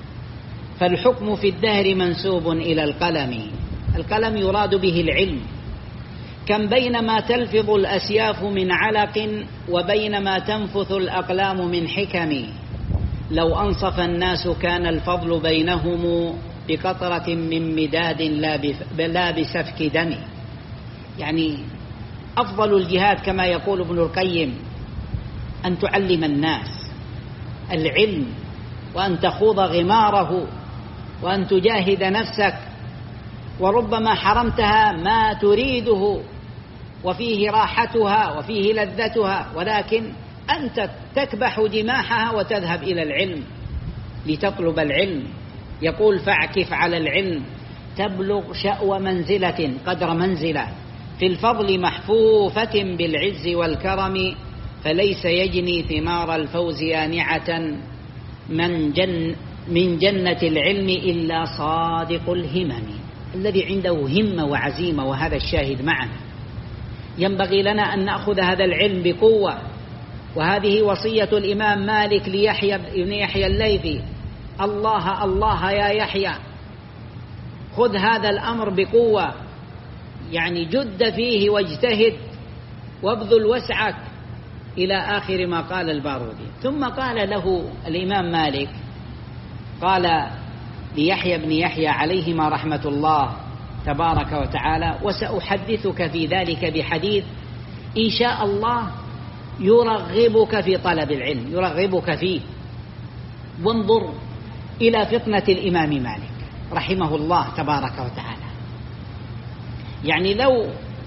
فالحكم في الدهر منسوب إلى القلم. القلم يراد به العلم. كم بينما تلفظ الأسياف من علق وبينما تنفث الأقلام من حكم، لو أنصف الناس كان الفضل بينهم بقطرة من مداد لا بسفك دم. يعني أفضل الجهاد كما يقول ابن القيم أن تعلم الناس العلم، وأن تخوض غماره، وأن تجاهد نفسك، وربما حرمتها ما تريده وفيه راحتها وفيه لذتها، ولكن أنت تكبح جماحها وتذهب إلى العلم لتطلب العلم. يقول: فاعكف على العلم تبلغ شأو منزلة قدر منزلة، في الفضل محفوفة بالعز والكرم، فليس يجني ثمار الفوز يانعة من جن من جنة العلم إلا صادق الهمم، الذي عنده همة وعزيمة. وهذا الشاهد معنا. ينبغي لنا أن نأخذ هذا العلم بقوة، وهذه وصية الإمام مالك ليحيى بن يحيى الليثي: الله الله يا يحيى، خذ هذا الأمر بقوة، يعني جد فيه واجتهد وابذل وسعك، إلى آخر ما قال البارودي. ثم قال له الإمام مالك، قال ليحيى بن يحيى عليهما رحمة الله تبارك وتعالى: وسأحدثك في ذلك بحديث إن شاء الله يرغبك في طلب العلم، يرغبك فيه. وانظر إلى فطنة الإمام مالك رحمه الله تبارك وتعالى. يعني لو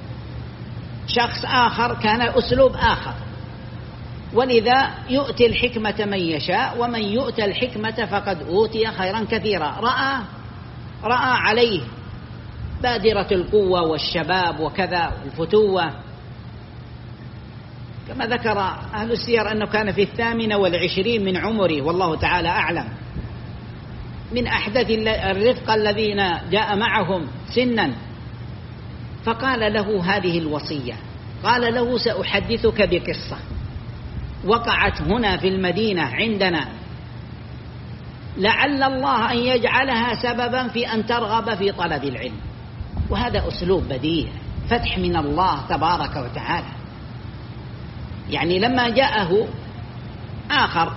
شخص آخر كان أسلوب آخر، ولذا يؤتي الحكمة من يشاء، ومن يؤتى الحكمة فقد أوتي خيرا كثيرا. رأى رأى عليه بادرة القوة والشباب وكذا والفتوة، كما ذكر أهل السير أنه كان في الثامنة والعشرين من عمره، والله تعالى أعلم. من أحدث الرفق الذين جاء معهم سنا، فقال له هذه الوصية، قال له سأحدثك بقصة وقعت هنا في المدينة عندنا، لعل الله أن يجعلها سببا في أن ترغب في طلب العلم. وهذا أسلوب بديع، فتح من الله تبارك وتعالى. يعني لما جاءه آخر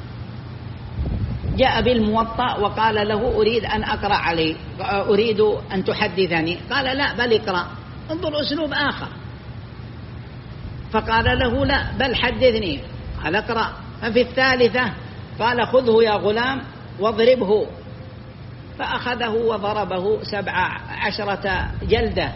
جاء بالموطأ وقال له أريد أن أقرأ عليه، أريد أن تحدثني، قال لا بل اقرأ. انظر أسلوب آخر، فقال له لا بل حدثني، قال اقرأ. ففي الثالثة قال خذه يا غلام واضربه، فأخذه وضربه سبع عشرة جلدة.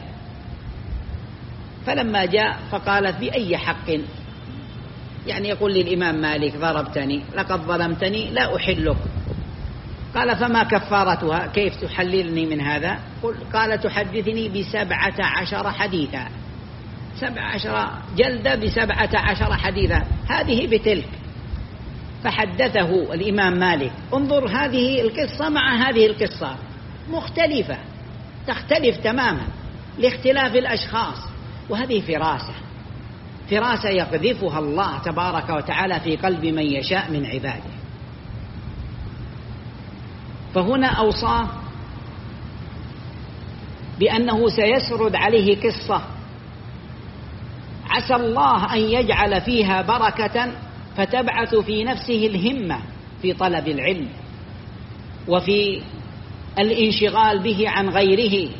فلما جاء فقالت بأي حق، يعني يقول للإمام مالك ضربتني، لقد ظلمتني، لا أحلك. قال فما كفارتها، كيف تحللني من هذا؟ قال تحدثني بسبعة عشر حديثا، سبع عشر جلدة بسبعة عشر حديثا، هذه بتلك. فحدثه الإمام مالك. انظر هذه القصة مع هذه القصة مختلفة، تختلف تماما لاختلاف الأشخاص، وهذه فراسة، فراسة يقذفها الله تبارك وتعالى في قلب من يشاء من عباده. فهنا أوصاه بأنه سيسرد عليه قصة عسى الله أن يجعل فيها بركة فتبعث في نفسه الهمة في طلب العلم وفي الانشغال به عن غيره،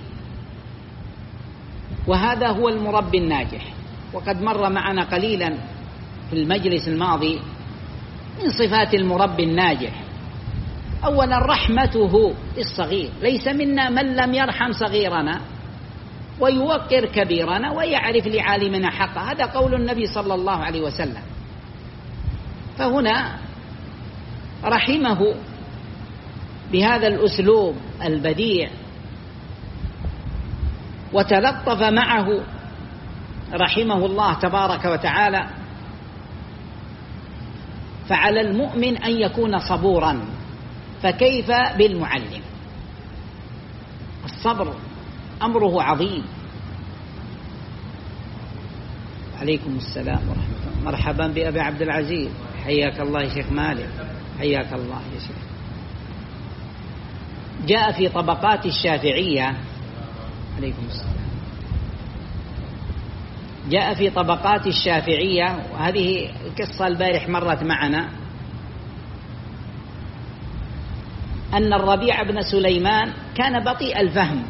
وهذا هو المربي الناجح. وقد مر معنا قليلا في المجلس الماضي من صفات المربي الناجح. أولا رحمته للصغير، ليس منا من لم يرحم صغيرنا ويوقر كبيرنا ويعرف لعالمنا حقه، هذا قول النبي صلى الله عليه وسلم. فهنا رحمه بهذا الأسلوب البديع وتلطف معه رحمه الله تبارك وتعالى. فعلى المؤمن أن يكون صبورا، فكيف بالمعلم؟ الصبر أمره عظيم. عليكم السلام ورحمة الله. مرحبا بأبي عبد العزيز، حياك الله يا شيخ مالك، حياك الله يا شيخ. جاء في طبقات الشافعية، عليكم السلام، جاء في طبقات الشافعية، وهذه القصة البارح مرت معنا، أن الربيع بن سليمان كان بطيء الفهم،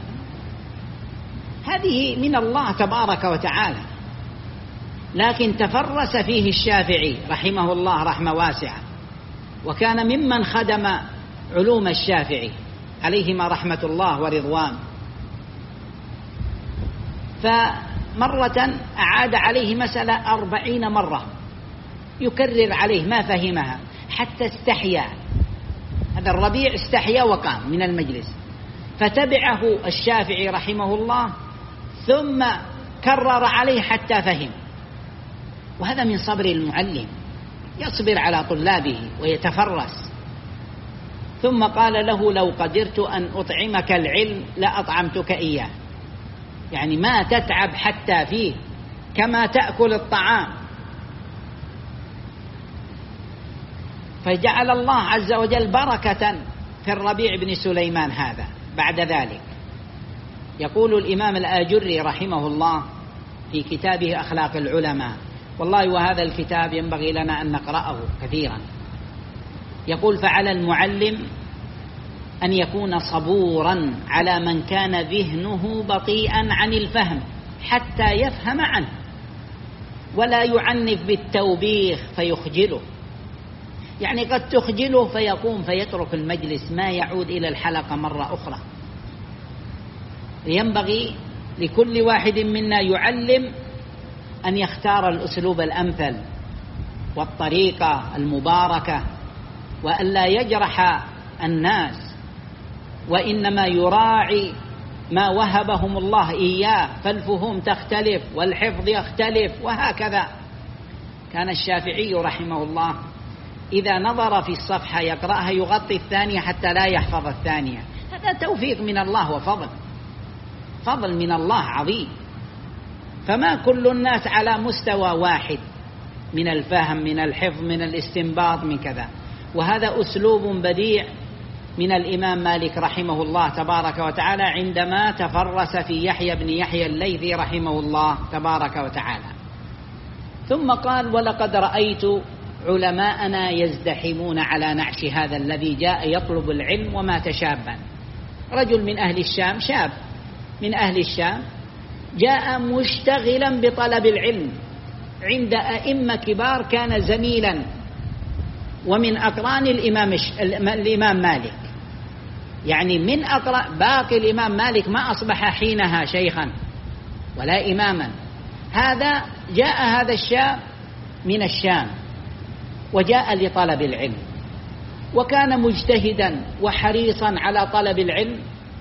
هذه من الله تبارك وتعالى، لكن تفرس فيه الشافعي رحمه الله رحمة واسعة، وكان ممن خدم علوم الشافعي عليهما رحمة الله ورضوان. فمرة أعاد عليه مسألة أربعين مرة يكرر عليه ما فهمها حتى استحيا، هذا الربيع استحيا وقام من المجلس، فتبعه الشافعي رحمه الله ثم كرر عليه حتى فهم. وهذا من صبر المعلم، يصبر على طلابه ويتفرس. ثم قال له لو قدرت أن أطعمك العلم لأطعمتك إياه، يعني ما تتعب حتى فيه كما تأكل الطعام. فجعل الله عز وجل بركة في الربيع بن سليمان هذا. بعد ذلك يقول الإمام الآجري رحمه الله في كتابه أخلاق العلماء، والله وهذا الكتاب ينبغي لنا أن نقرأه كثيرا، يقول فعلى المعلم أن يكون صبورا على من كان ذهنه بطيئا عن الفهم حتى يفهم عنه، ولا يعنف بالتوبيخ فيخجله، يعني قد تخجله فيقوم فيترك المجلس ما يعود إلى الحلقة مرة أخرى. ينبغي لكل واحد منا يعلم أن يختار الأسلوب الأمثل والطريقة المباركة، وألا يجرح الناس، وإنما يراعي ما وهبهم الله إياه، فالفهوم تختلف والحفظ يختلف وهكذا. كان الشافعي رحمه الله إذا نظر في الصفحة يقرأها يغطي الثانية حتى لا يحفظ الثانية. هذا توفيق من الله وفضل، فضل من الله عظيم. فما كل الناس على مستوى واحد من الفهم، من الحفظ، من الاستنباط، من كذا. وهذا أسلوب بديع من الإمام مالك رحمه الله تبارك وتعالى عندما تفرس في يحيى بن يحيى الليثي رحمه الله تبارك وتعالى. ثم قال: ولقد رأيت علماءنا يزدحمون على نعش هذا الذي جاء يطلب العلم ومات شابا. رجل من أهل الشام، شاب من أهل الشام، جاء مشتغلا بطلب العلم عند أئمة كبار، كان زميلا ومن أقران الإمام, الإمام مالك، يعني من أقران. باقي الإمام مالك ما أصبح حينها شيخا ولا إماما. هذا جاء هذا الشاب من الشام وجاء لطلب العلم، وكان مجتهدا وحريصا على طلب العلم،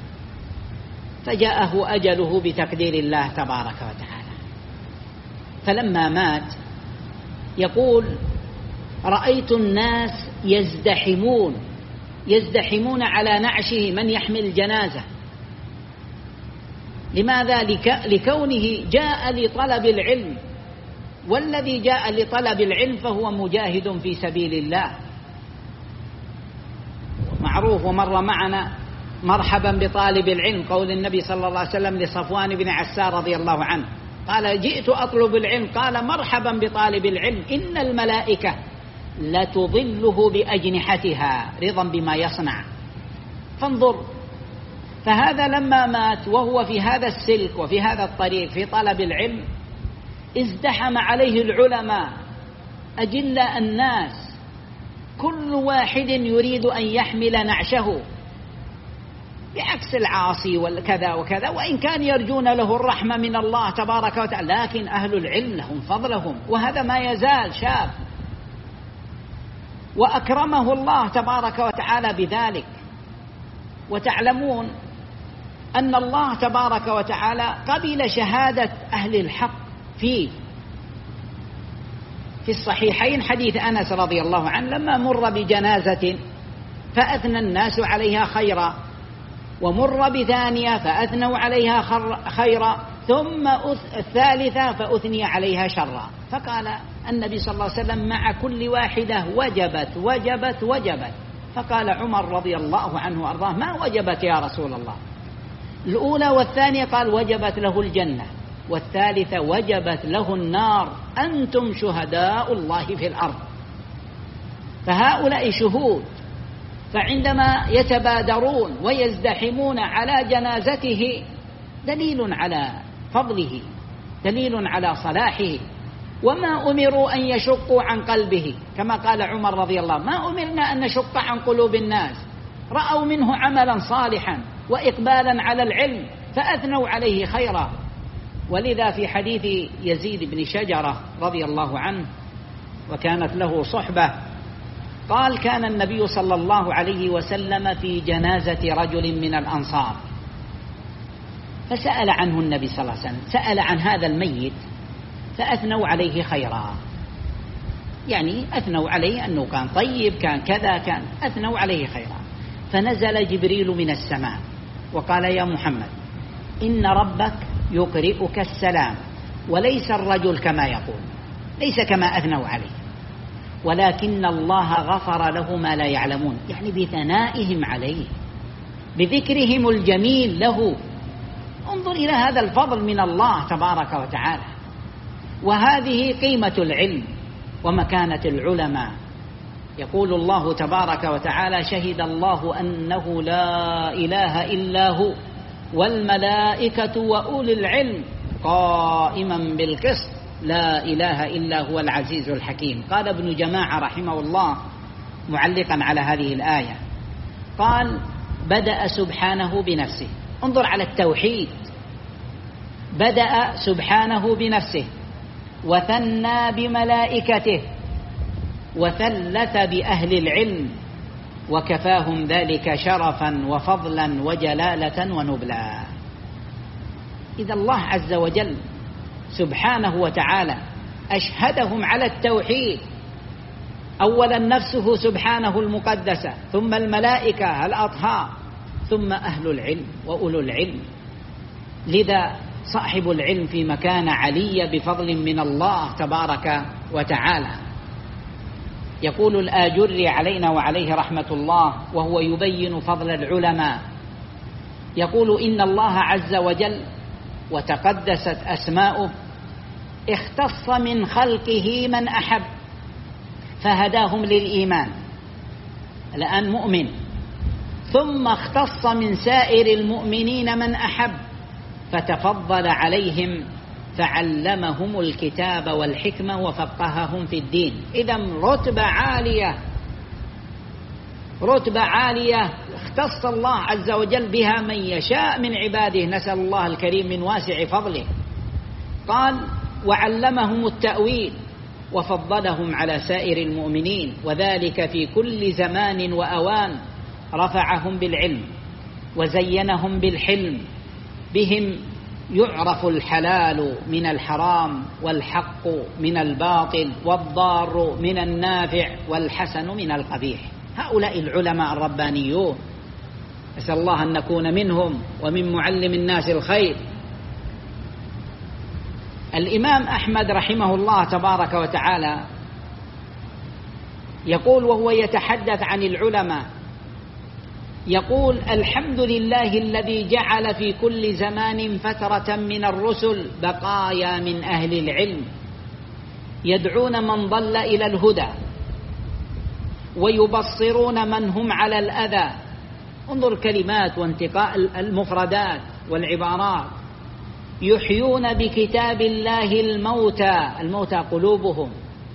فجاءه أجله بتقدير الله تبارك وتعالى. فلما مات يقول: رأيت الناس يزدحمون يزدحمون على نعشه، من يحمل جنازة. لماذا؟ لكونه جاء لطلب العلم، والذي جاء لطلب العلم فهو مجاهد في سبيل الله. معروف ومر معنا: مرحبا بطالب العلم، قول النبي صلى الله عليه وسلم لصفوان بن عسار رضي الله عنه، قال: جئت أطلب العلم، قال: مرحبا بطالب العلم، إن الملائكة لتظله بأجنحتها رضا بما يصنع. فانظر، فهذا لما مات وهو في هذا السلك وفي هذا الطريق في طلب العلم، ازدحم عليه العلماء أجل الناس، كل واحد يريد أن يحمل نعشه، بعكس العاصي وكذا وكذا، وإن كان يرجون له الرحمة من الله تبارك وتعالى، لكن أهل العلم لهم فضلهم، وهذا ما يزال شاب وأكرمه الله تبارك وتعالى بذلك. وتعلمون أن الله تبارك وتعالى قبل شهادة أهل الحق فيه. في الصحيحين حديث أنس رضي الله عنه لما مر بجنازة فأثنى الناس عليها خيرا، ومر بثانية فأثنوا عليها خيرا، ثم الثالثة فأثني عليها شرا، فقال النبي صلى الله عليه وسلم: مع كل واحدة وجبت وجبت وجبت. فقال عمر رضي الله عنه وأرضاه: ما وجبت يا رسول الله؟ الأولى والثانية، قال: وجبت له الجنة، والثالثة وجبت له النار، أنتم شهداء الله في الأرض. فهؤلاء شهود، فعندما يتبادرون ويزدحمون على جنازته دليل على فضله، دليل على صلاحه. وما أمروا أن يشقوا عن قلبه، كما قال عمر رضي الله: ما أمرنا أن نشق عن قلوب الناس، رأوا منه عملا صالحا وإقبالا على العلم فأثنوا عليه خيرا. ولذا في حديث يزيد بن شجرة رضي الله عنه، وكانت له صحبة، قال: كان النبي صلى الله عليه وسلم في جنازة رجل من الأنصار، فسأل عنه النبي صلى الله عليه وسلم، سأل عن هذا الميت فأثنوا عليه خيرا، يعني أثنوا عليه أنه كان طيب، كان كذا، كان أثنوا عليه خيرا. فنزل جبريل من السماء وقال: يا محمد، إن ربك يقرئك السلام، وليس الرجل كما يقول، ليس كما أثنوا عليه، ولكن الله غفر له ما لا يعلمون، يعني بثنائهم عليه، بذكرهم الجميل له. انظر إلى هذا الفضل من الله تبارك وتعالى. وهذه قيمة العلم ومكانة العلماء. يقول الله تبارك وتعالى: شهد الله أنه لا إله إلا هو والملائكة وأولي العلم قائما بالقسط لا إله إلا هو العزيز الحكيم. قال ابن جماعة رحمه الله معلقا على هذه الآية، قال: بدأ سبحانه بنفسه. انظر على التوحيد، بدأ سبحانه بنفسه، وثنى بملائكته، وثلث بأهل العلم، وكفاهم ذلك شرفا وفضلا وجلالة ونبلا. إذا الله عز وجل سبحانه وتعالى أشهدهم على التوحيد، أولا نفسه سبحانه المقدسة، ثم الملائكة الأطهار، ثم أهل العلم وأولو العلم. لذا صاحب العلم في مكانة علية بفضل من الله تبارك وتعالى. يقول الآجري علينا وعليه رحمة الله وهو يبين فضل العلماء، يقول: إن الله عز وجل وتقدست أسماؤه اختص من خلقه من أحب فهداهم للإيمان، الآن مؤمن، ثم اختص من سائر المؤمنين من أحب فتفضل عليهم فعلمهم الكتاب والحكمة وفقههم في الدين. إذن رتبة عالية، رتبة عالية اختص الله عز وجل بها من يشاء من عباده، نسأل الله الكريم من واسع فضله. قال: وعلمهم التأويل وفضلهم على سائر المؤمنين، وذلك في كل زمان وأوان. رفعهم بالعلم وزينهم بالحلم، بهم يعرف الحلال من الحرام والحق من الباطل والضار من النافع والحسن من القبيح. هؤلاء العلماء الربانيون، أسأل الله أن نكون منهم ومن معلم الناس الخير. الإمام أحمد رحمه الله تبارك وتعالى يقول وهو يتحدث عن العلماء، يقول: الحمد لله الذي جعل في كل زمان فترة من الرسل بقايا من أهل العلم يدعون من ضل إلى الهدى ويبصرون من هم على الأذى. انظر كلمات وانتقاء المفردات والعبارات. يحيون بكتاب الله الموتى، الموتى قلوبهم،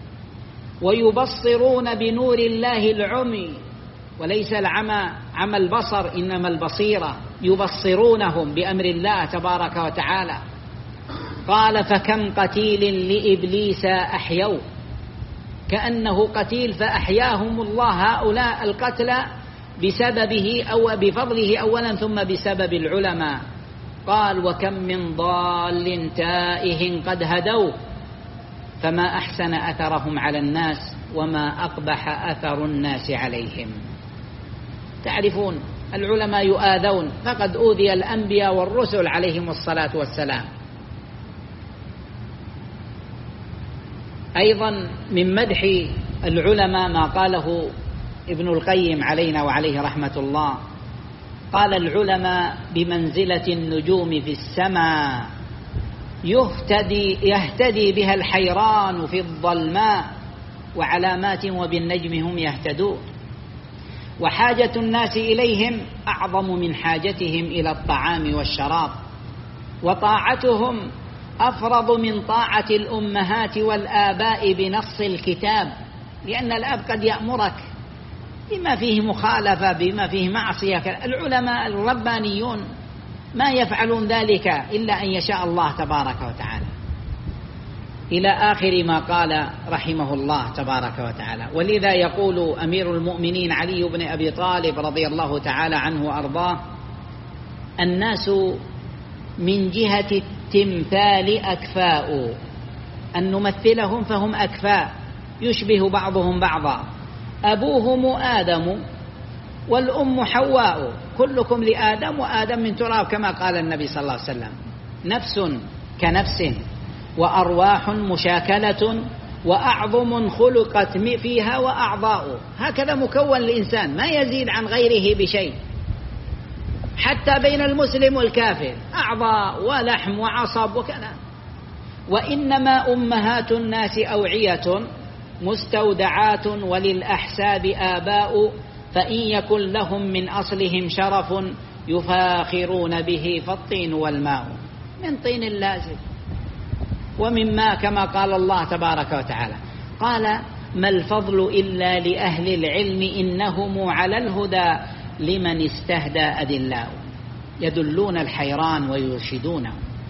ويبصرون بنور الله العمي، وليس العمى عمى البصر إنما البصيرة، يبصرونهم بأمر الله تبارك وتعالى. قال: فكم قتيل لإبليس أحيوا، كأنه قتيل فأحياهم الله هؤلاء القتلى بسببه أو بفضله أولا ثم بسبب العلماء. قال: وكم من ضال تائه قد هدوا، فما أحسن أثرهم على الناس وما أقبح أثر الناس عليهم. تعرفون العلماء يؤاذون، فقد أوذي الأنبياء والرسل عليهم الصلاة والسلام. أيضا من مدح العلماء ما قاله ابن القيم علينا وعليه رحمة الله، قال: العلماء بمنزلة النجوم في السماء يهتدي, يهتدي بها الحيران في الظلماء، وعلامات وبالنجم هم يهتدون، وحاجة الناس إليهم أعظم من حاجتهم إلى الطعام والشراب، وطاعتهم أفرض من طاعة الأمهات والآباء بنص الكتاب، لأن الأب قد يأمرك بما فيه مخالفة بما فيه معصية. العلماء الربانيون ما يفعلون ذلك إلا أن يشاء الله تبارك وتعالى، إلى آخر ما قال رحمه الله تبارك وتعالى. ولذا يقول أمير المؤمنين علي بن أبي طالب رضي الله تعالى عنه وأرضاه: الناس من جهة التمثال أكفاء، أن نمثلهم فهم أكفاء، يشبه بعضهم بعضا، أبوهم آدم والأم حواء، كلكم لآدم وآدم من تراب، كما قال النبي صلى الله عليه وسلم. نفس كنفس، وأرواح مشاكلة، وأعظم خلقت فيها وأعضاء. هكذا مكون الإنسان، ما يزيد عن غيره بشيء، حتى بين المسلم والكافر أعضاء ولحم وعصب وكذا. وإنما أمهات الناس أوعية مستودعات، وللأحساب آباء، فإن يكن لهم من أصلهم شرف يفاخرون به، فالطين والماء من طين لازم ومن ماء، كما قال الله تبارك وتعالى. قال: ما الفضل إلا لأهل العلم إنهم على الهدى لمن استهدى أدلاء، يدلون الحيران ويرشدونه.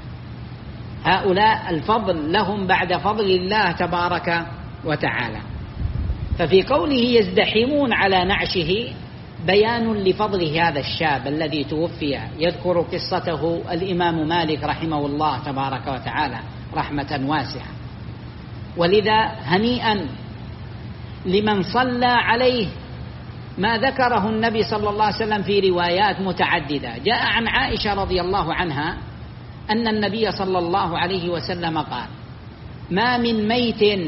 هؤلاء الفضل لهم بعد فضل الله تبارك وتعالى. ففي قوله يزدحمون على نعشه بيان لفضل هذا الشاب الذي توفي. يذكر قصته الإمام مالك رحمه الله تبارك وتعالى رحمة واسعة. ولذا هنيئا لمن صلى عليه ما ذكره النبي صلى الله عليه وسلم في روايات متعددة. جاء عن عائشة رضي الله عنها أن النبي صلى الله عليه وسلم قال: ما من ميت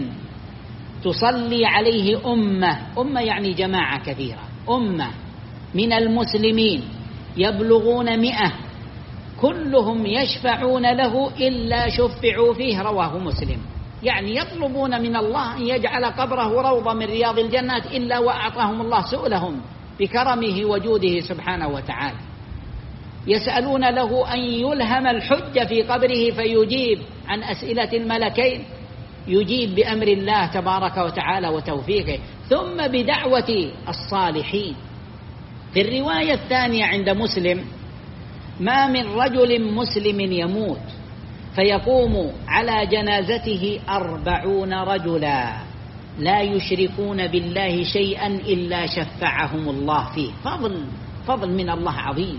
تصلي عليه أمة، أمة يعني جماعة كثيرة، أمة من المسلمين يبلغون مئة كلهم يشفعون له إلا شفعوا فيه، رواه مسلم. يعني يطلبون من الله أن يجعل قبره روضة من رياض الجنات إلا وأعطاهم الله سؤلهم بكرمه وجوده سبحانه وتعالى. يسألون له أن يلهم الحج في قبره فيجيب عن أسئلة الملكين، يجيب بأمر الله تبارك وتعالى وتوفيقه، ثم بدعوة الصالحين. في الرواية الثانية عند مسلم: ما من رجل مسلم يموت فيقوم على جنازته أربعون رجلا لا يشركون بالله شيئا إلا شفعهم الله فيه. فضل فضل من الله عظيم.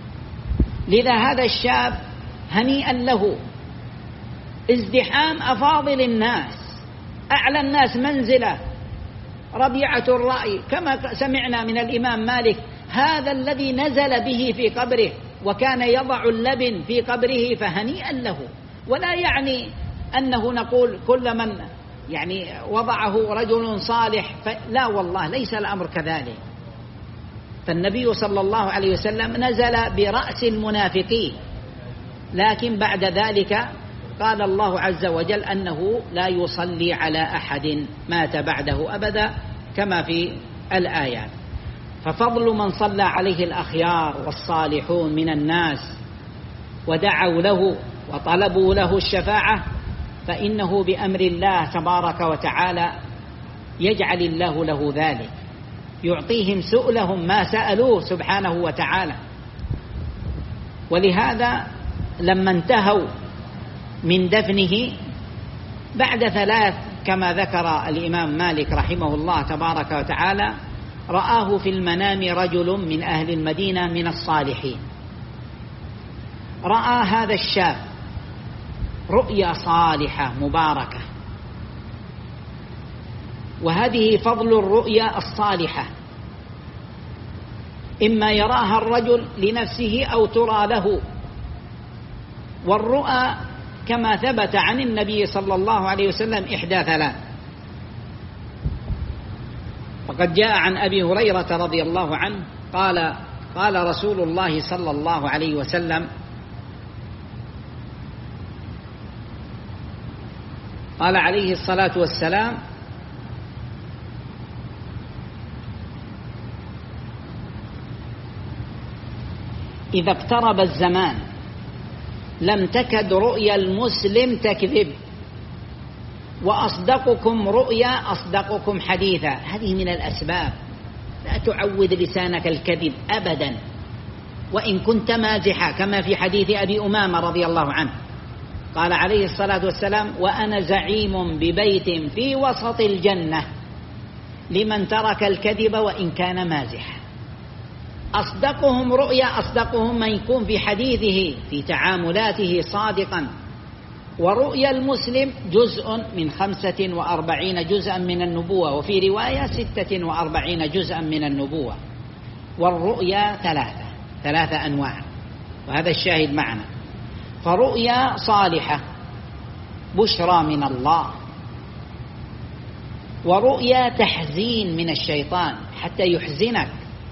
لذا هذا الشاب هنيئا له، ازدحام أفاضل الناس، أعلى الناس منزلة ربيعة الرأي، كما سمعنا من الإمام مالك: هذا الذي نزل به في قبره وكان يضع اللبن في قبره فهنيئا له. ولا يعني أنه نقول كل من يعني وضعه رجل صالح، لا والله ليس الأمر كذلك. فالنبي صلى الله عليه وسلم نزل برأس المنافقين، لكن بعد ذلك قال الله عز وجل أنه لا يصلي على أحد مات بعده أبدا كما في الآيات. ففضل من صلى عليه الأخيار والصالحون من الناس ودعوا له وطلبوا له الشفاعة، فإنه بأمر الله تبارك وتعالى يجعل الله له ذلك، يعطيهم سؤلهم ما سألوه سبحانه وتعالى. ولهذا لما انتهوا من دفنه بعد ثلاث كما ذكر الإمام مالك رحمه الله تبارك وتعالى، رآه في المنام رجل من أهل المدينة من الصالحين. رأى هذا الشاب رؤيا صالحة مباركة، وهذه فضل الرؤيا الصالحة، إما يراها الرجل لنفسه أو ترى له. والرؤى كما ثبت عن النبي صلى الله عليه وسلم إحدى ثلاث. فقد جاء عن أبي هريرة رضي الله عنه قال: قال رسول الله صلى الله عليه وسلم: قال عليه الصلاة والسلام: إذا اقترب الزمان لم تكد رؤيا المسلم تكذب، وأصدقكم رؤيا أصدقكم حديثا. هذه من الأسباب. لا تعود لسانك الكذب أبدا، وإن كنت مازحا، كما في حديث أبي أمامة رضي الله عنه قال عليه الصلاة والسلام: وأنا زعيم ببيت في وسط الجنة لمن ترك الكذب وإن كان مازحا. أصدقهم رؤيا أصدقهم من يكون في حديثه في تعاملاته صادقا. ورؤيا المسلم جزء من خمسة وأربعين جزءا من النبوة، وفي رواية ستة وأربعين جزءا من النبوة. والرؤيا ثلاثة ثلاثة أنواع، وهذا الشاهد معنا. فرؤيا صالحة بشرى من الله، ورؤيا تحزين من الشيطان حتى يحزنك،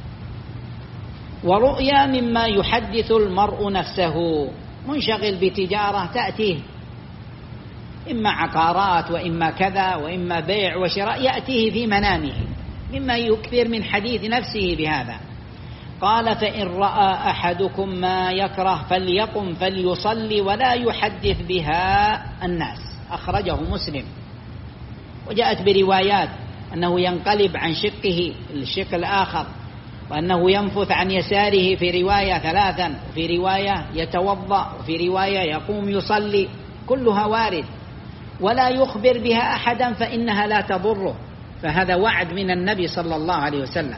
ورؤيا مما يحدث المرء نفسه، منشغل بتجارة تأتيه إما عقارات وإما كذا وإما بيع وشراء، يأتيه في منامه مما يكثر من حديث نفسه بهذا. قال: فإن رأى أحدكم ما يكره فليقم فليصلي ولا يحدث بها الناس. أخرجه مسلم. وجاءت بروايات أنه ينقلب عن شقه الشق الآخر، وأنه ينفث عن يساره في رواية ثلاثا، وفي رواية يتوضأ، وفي رواية يقوم يصلي، كلها وارد. ولا يخبر بها أحدا فإنها لا تضره، فهذا وعد من النبي صلى الله عليه وسلم.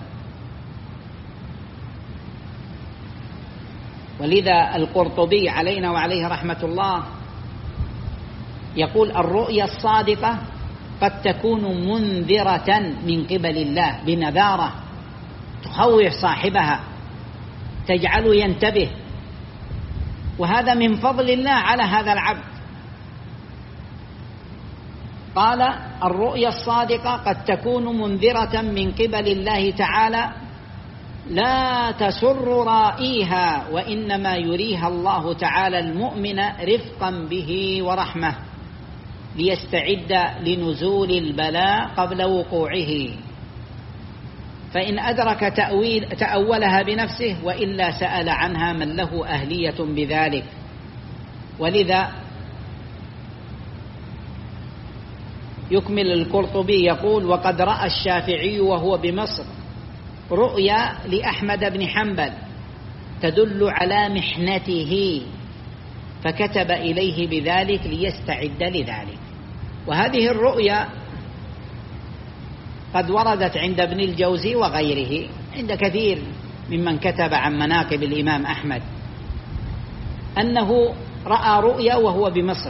ولذا القرطبي علينا وعليه رحمة الله يقول: الرؤيا الصادقة قد تكون منذرة من قبل الله بنذارة تخوف صاحبها تجعله ينتبه، وهذا من فضل الله على هذا العبد. قال: الرؤيا الصادقة قد تكون منذرة من قبل الله تعالى لا تسر رائيها، وإنما يريها الله تعالى المؤمن رفقا به ورحمة ليستعد لنزول البلاء قبل وقوعه، فإن أدرك تأويل تأولها بنفسه، وإلا سأل عنها من له أهلية بذلك. ولذا يكمل القرطبي يقول: وقد رأى الشافعي وهو بمصر رؤيا لأحمد بن حنبل تدل على محنته، فكتب إليه بذلك ليستعد لذلك. وهذه الرؤيا قد وردت عند ابن الجوزي وغيره، عند كثير ممن كتب عن مناقب الإمام أحمد، أنه رأى رؤيا وهو بمصر،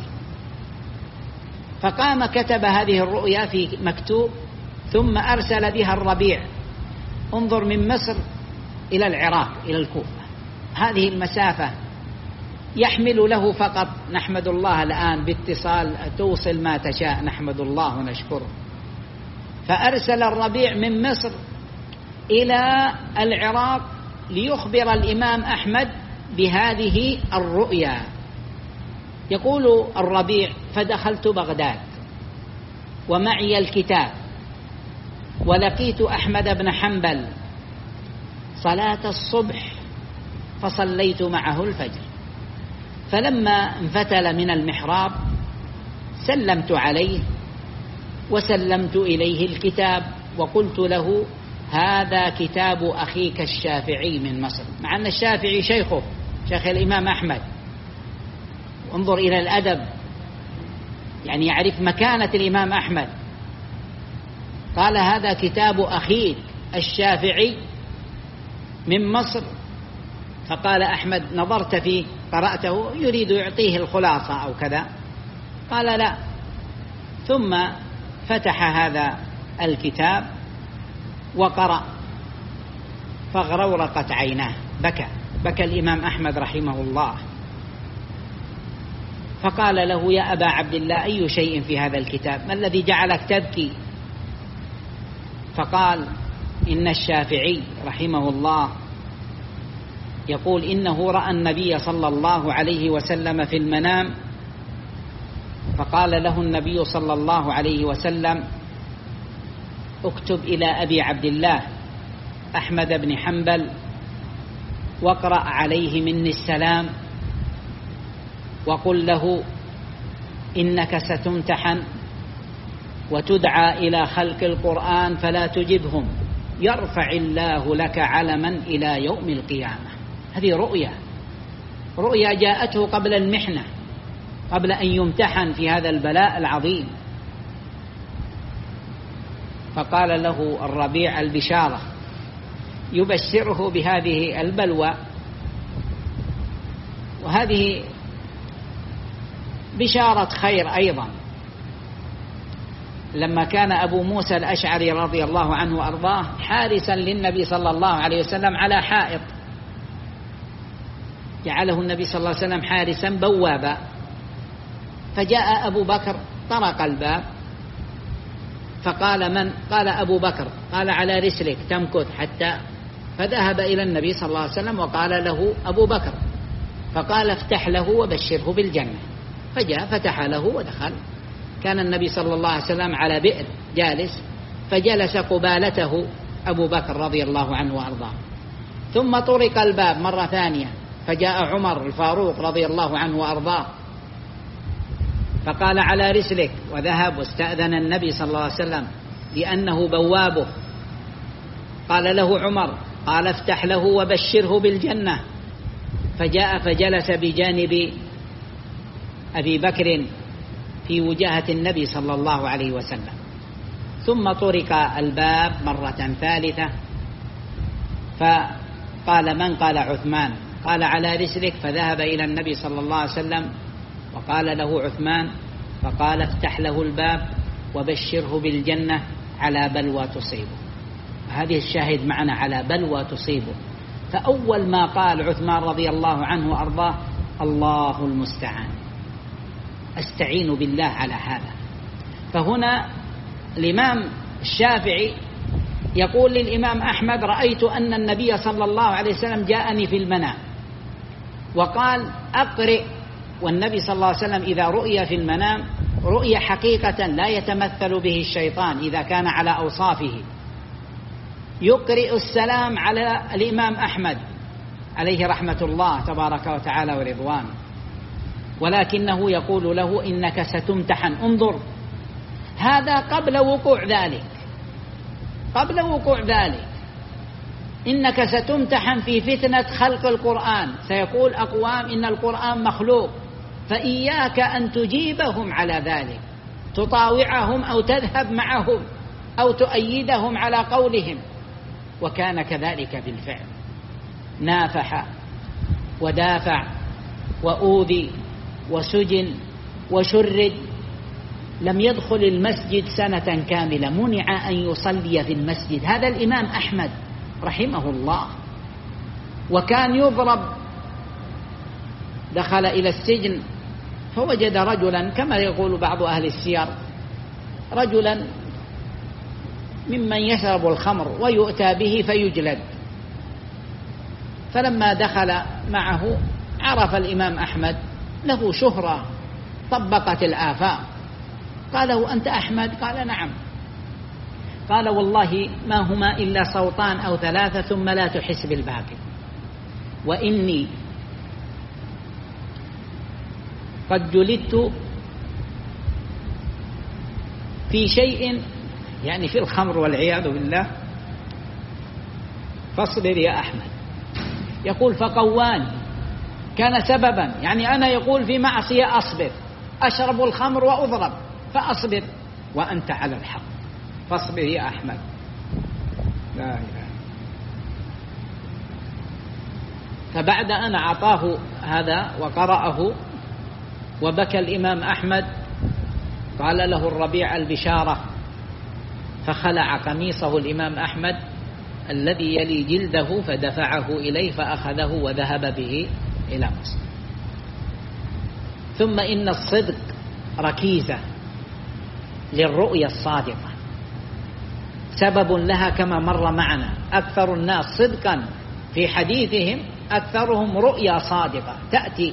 فقام كتب هذه الرؤيا في مكتوب، ثم أرسل بها الربيع. انظر، من مصر إلى العراق إلى الكوفة، هذه المسافة يحمل له فقط. نحمد الله الآن باتصال توصل ما تشاء، نحمد الله ونشكره. فأرسل الربيع من مصر إلى العراق ليخبر الإمام أحمد بهذه الرؤيا. يقول الربيع: فدخلت بغداد ومعي الكتاب، ولقيت أحمد بن حنبل صلاة الصبح فصليت معه الفجر، فلما انفتل من المحراب سلمت عليه وسلمت إليه الكتاب، وقلت له: هذا كتاب أخيك الشافعي من مصر، مع أن الشافعي شيخه شيخ الإمام أحمد. انظر إلى الأدب، يعني يعرف مكانة الإمام أحمد. قال: هذا كتاب أخيك الشافعي من مصر. فقال أحمد: نظرت فيه قرأته، يريد يعطيه الخلاصة أو كذا. قال: لا. ثم فتح هذا الكتاب وقرأ، فاغرورقت عيناه، بكى بكى الإمام أحمد رحمه الله. فقال له: يا أبا عبد الله، أي شيء في هذا الكتاب؟ ما الذي جعلك تبكي؟ فقال: إن الشافعي رحمه الله يقول إنه رأى النبي صلى الله عليه وسلم في المنام، فقال له النبي صلى الله عليه وسلم: اكتب إلى أبي عبد الله أحمد بن حنبل واقرأ عليه مني السلام، وقل له: إنك ستمتحن وتدعى إلى خلق القرآن فلا تجبهم، يرفع الله لك علما إلى يوم القيامة. هذه رؤيا رؤيا جاءته قبل المحنة، قبل أن يمتحن في هذا البلاء العظيم. فقال له الربيع البشارة، يبشره بهذه البلوى. وهذه بشارة خير أيضا. لما كان أبو موسى الأشعري رضي الله عنه وأرضاه حارسا للنبي صلى الله عليه وسلم على حائط، جعله النبي صلى الله عليه وسلم حارسا بوابا، فجاء أبو بكر طرق الباب، فقال: من؟ قال: أبو بكر. قال: على رسلك تمكث حتى. فذهب إلى النبي صلى الله عليه وسلم وقال له أبو بكر، فقال: افتح له وبشره بالجنة. فجاء فتح له ودخل. كان النبي صلى الله عليه وسلم على بئر جالس، فجلس قبالته أبو بكر رضي الله عنه وأرضاه. ثم طرق الباب مرة ثانية، فجاء عمر الفاروق رضي الله عنه وأرضاه، فقال: على رسلك، وذهب واستأذن النبي صلى الله عليه وسلم لأنه بوابه. قال له عمر، قال: افتح له وبشره بالجنة. فجاء فجلس بجانب أبي بكر في وجهة النبي صلى الله عليه وسلم. ثم طرق الباب مرة ثالثة، فقال: من؟ قال: عثمان. قال: على رسلك. فذهب إلى النبي صلى الله عليه وسلم وقال له عثمان، فقال: افتح له الباب وبشره بالجنة على بلوى تصيبه. هذه الشاهد معنا على بلوى تصيبه. فأول ما قال عثمان رضي الله عنه وأرضاه الله المستعان، أستعين بالله على هذا. فهنا الإمام الشافعي يقول للإمام أحمد رأيت أن النبي صلى الله عليه وسلم جاءني في المنام وقال أقرئ، والنبي صلى الله عليه وسلم إذا رؤي في المنام رؤية حقيقة لا يتمثل به الشيطان إذا كان على أوصافه، يقرئ السلام على الإمام أحمد عليه رحمة الله تبارك وتعالى ورضوانه، ولكنه يقول له إنك ستمتحن. انظر، هذا قبل وقوع ذلك، قبل وقوع ذلك إنك ستمتحن في فتنة خلق القرآن. سيقول أقوام إن القرآن مخلوق، فإياك أن تجيبهم على ذلك، تطاوعهم أو تذهب معهم أو تؤيدهم على قولهم. وكان كذلك بالفعل، نافح ودافع وأوذي وسجن وشرد، لم يدخل المسجد سنة كاملة، منع أن يصلي في المسجد. هذا الإمام أحمد رحمه الله. وكان يضرب، دخل إلى السجن فوجد رجلا كما يقول بعض أهل السير، رجلا ممن يشرب الخمر ويؤتى به فيجلد. فلما دخل معه عرف الإمام أحمد، له شهرة طبقت الآفاق. قاله أنت أحمد؟ قال نعم. قال والله ما هما إلا صوتان أو ثلاثة ثم لا تحس بالباقي، وإني قد جلدت في شيء، يعني في الخمر والعياذ بالله، فاصبر يا أحمد. يقول فقواني، كان سببا، يعني أنا يقول في معصية أصبر، أشرب الخمر وأضرب فأصبر وأنت على الحق، فاصبر يا أحمد. لا إله. فبعد أن أعطاه هذا وقرأه وبكى الإمام أحمد، قال له الربيع البشارة، فخلع قميصه الإمام أحمد الذي يلي جلده فدفعه إليه فأخذه وذهب به إلى مصر. ثم إن الصدق ركيزة للرؤية الصادقة، سبب لها كما مر معنا. أكثر الناس صدقا في حديثهم أكثرهم رؤيا صادقة تأتي.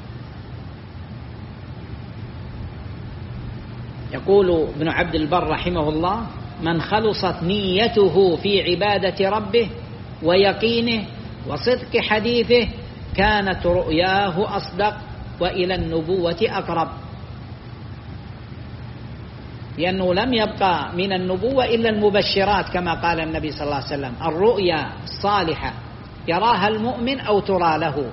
يقول ابن عبد البر رحمه الله من خلصت نيته في عبادة ربه ويقينه وصدق حديثه كانت رؤياه أصدق وإلى النبوة أقرب، لأنه لم يبقى من النبوة إلا المبشرات كما قال النبي صلى الله عليه وسلم، الرؤيا الصالحة يراها المؤمن أو ترى له.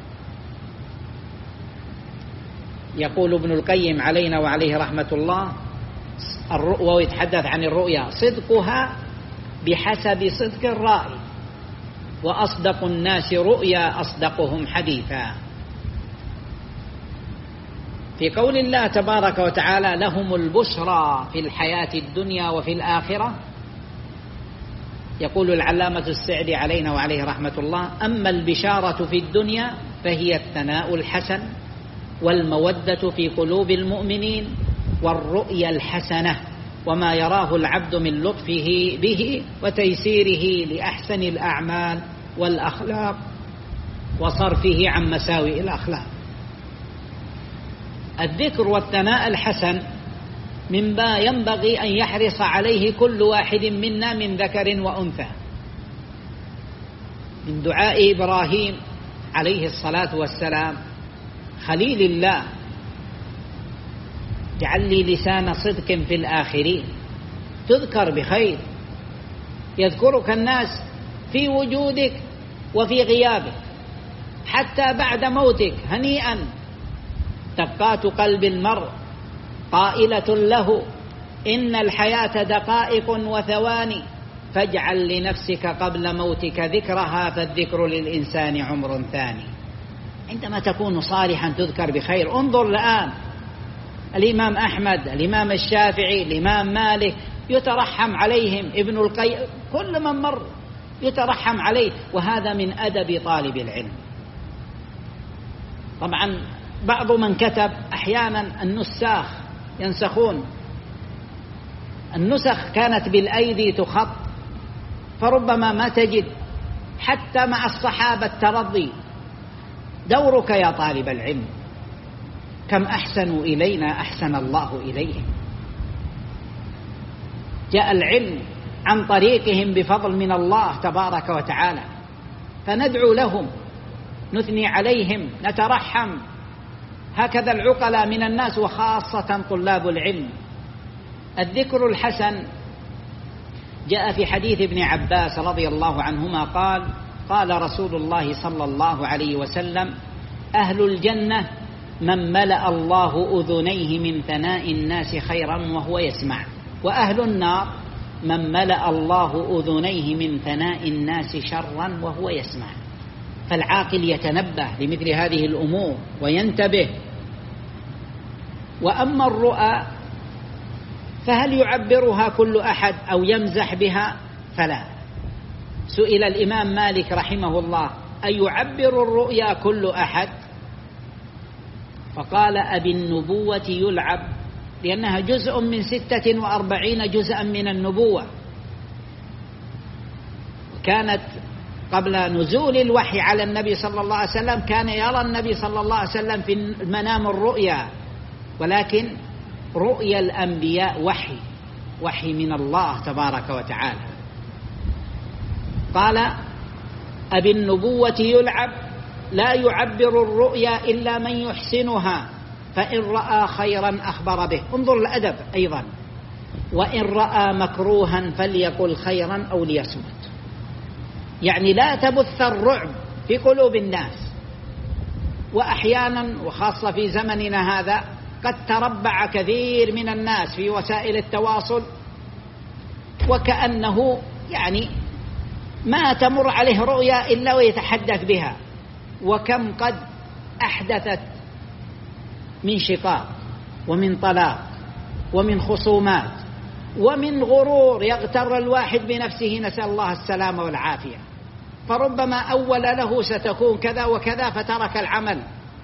يقول ابن القيم علينا وعليه رحمة الله وهو يتحدث عن الرؤيا صدقها بحسب صدق الرائي، وأصدق الناس رؤيا أصدقهم حديثا. في قول الله تبارك وتعالى لهم البشرى في الحياة الدنيا وفي الآخرة، يقول العلامة السعدي علينا وعليه رحمة الله أما البشارة في الدنيا فهي الثناء الحسن والمودة في قلوب المؤمنين والرؤيا الحسنة وما يراه العبد من لطفه به وتيسيره لأحسن الأعمال والأخلاق وصرفه عن مساوئ الأخلاق. الذكر والثناء الحسن مما ينبغي أن يحرص عليه كل واحد منا من ذكر وأنثى. من دعاء إبراهيم عليه الصلاة والسلام خليل الله اجعل لي لسان صدق في الآخرين، تذكر بخير، يذكرك الناس في وجودك وفي غيابك حتى بعد موتك هنيئا. دقات قلب المرء قائلة له إن الحياة دقائق وثواني فاجعل لنفسك قبل موتك ذكرها فالذكر للإنسان عمر ثاني. عندما تكون صالحا تذكر بخير. انظر الآن الإمام أحمد، الإمام الشافعي، الإمام مالك، يترحم عليهم، ابن القيم، كل من مر يترحم عليه، وهذا من أدب طالب العلم. طبعا بعض من كتب أحيانا النساخ ينسخون، النسخ كانت بالأيدي تخط، فربما ما تجد حتى مع الصحابة الترضي. دورك يا طالب العلم، كم أحسنوا إلينا أحسن الله إليهم. جاء العلم عن طريقهم بفضل من الله تبارك وتعالى، فندعو لهم، نثني عليهم، نترحم. هكذا العقلاء من الناس، وخاصة طلاب العلم. الذكر الحسن جاء في حديث ابن عباس رضي الله عنهما قال: قال رسول الله صلى الله عليه وسلم: أهل الجنة من ملأ الله أذنيه من ثناء الناس خيرا وهو يسمع، وأهل النار من ملأ الله أذنيه من ثناء الناس شرا وهو يسمع. فالعاقل يتنبه لمثل هذه الأمور وينتبه. وأما الرؤى فهل يعبرها كل أحد أو يمزح بها؟ فلا. سئل الإمام مالك رحمه الله: أيعبر الرؤيا كل أحد؟ فقال: أبي النبوة يلعب، لأنها جزء من ستة وأربعين جزءا من النبوة. كانت قبل نزول الوحي على النبي صلى الله عليه وسلم كان يرى النبي صلى الله عليه وسلم في المنام الرؤيا، ولكن رؤيا الأنبياء وحي وحي من الله تبارك وتعالى. قال: أبي النبوة يلعب، لا يعبر الرؤيا إلا من يحسنها، فإن رأى خيرا أخبر به. انظر الأدب أيضا: وإن رأى مكروها فليقل خيرا أو ليصمت. يعني لا تبث الرعب في قلوب الناس. وأحيانا وخاصة في زمننا هذا قد تربع كثير من الناس في وسائل التواصل، وكأنه يعني ما تمر عليه رؤيا إلا ويتحدث بها. وكم قد أحدثت من شقاق ومن طلاق ومن خصومات ومن غرور، يغتر الواحد بنفسه، نسأل الله السلامة والعافية. فربما أول له ستكون كذا وكذا فترك العمل.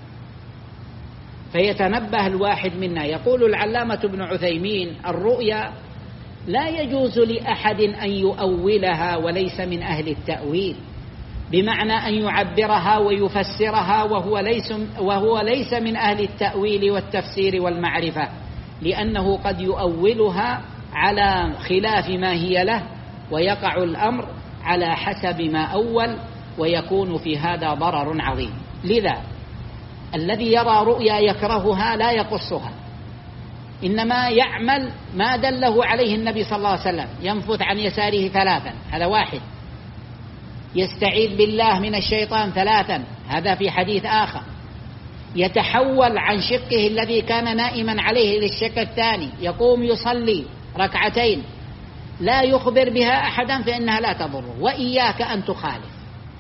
فيتنبه الواحد منا. يقول العلامة ابن عثيمين: الرؤيا لا يجوز لأحد أن يؤولها وليس من أهل التأويل، بمعنى أن يعبرها ويفسرها وهو ليس, وهو ليس من أهل التأويل والتفسير والمعرفة، لأنه قد يؤولها على خلاف ما هي له، ويقع الأمر على حسب ما أول، ويكون في هذا ضرر عظيم. لذا الذي يرى رؤيا يكرهها لا يقصها، إنما يعمل ما دله عليه النبي صلى الله عليه وسلم: ينفث عن يساره ثلاثا، هذا واحد. يستعيذ بالله من الشيطان ثلاثا، هذا في حديث آخر. يتحول عن شقه الذي كان نائما عليه للشق الثاني، يقوم يصلي ركعتين، لا يخبر بها أحدا فإنها لا تضره، وإياك أن تخالف،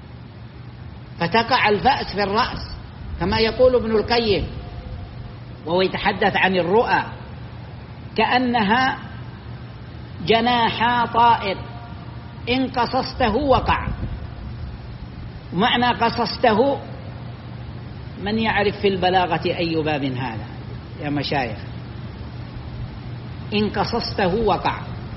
فتقع الفأس في الرأس كما يقول ابن القيم وهو يتحدث عن الرؤى: كأنها جناحا طائر، إن قصصته وقع. معنى قصصته، من يعرف في البلاغة أي باب هذا يا مشايخ؟ إن قصصته وقع.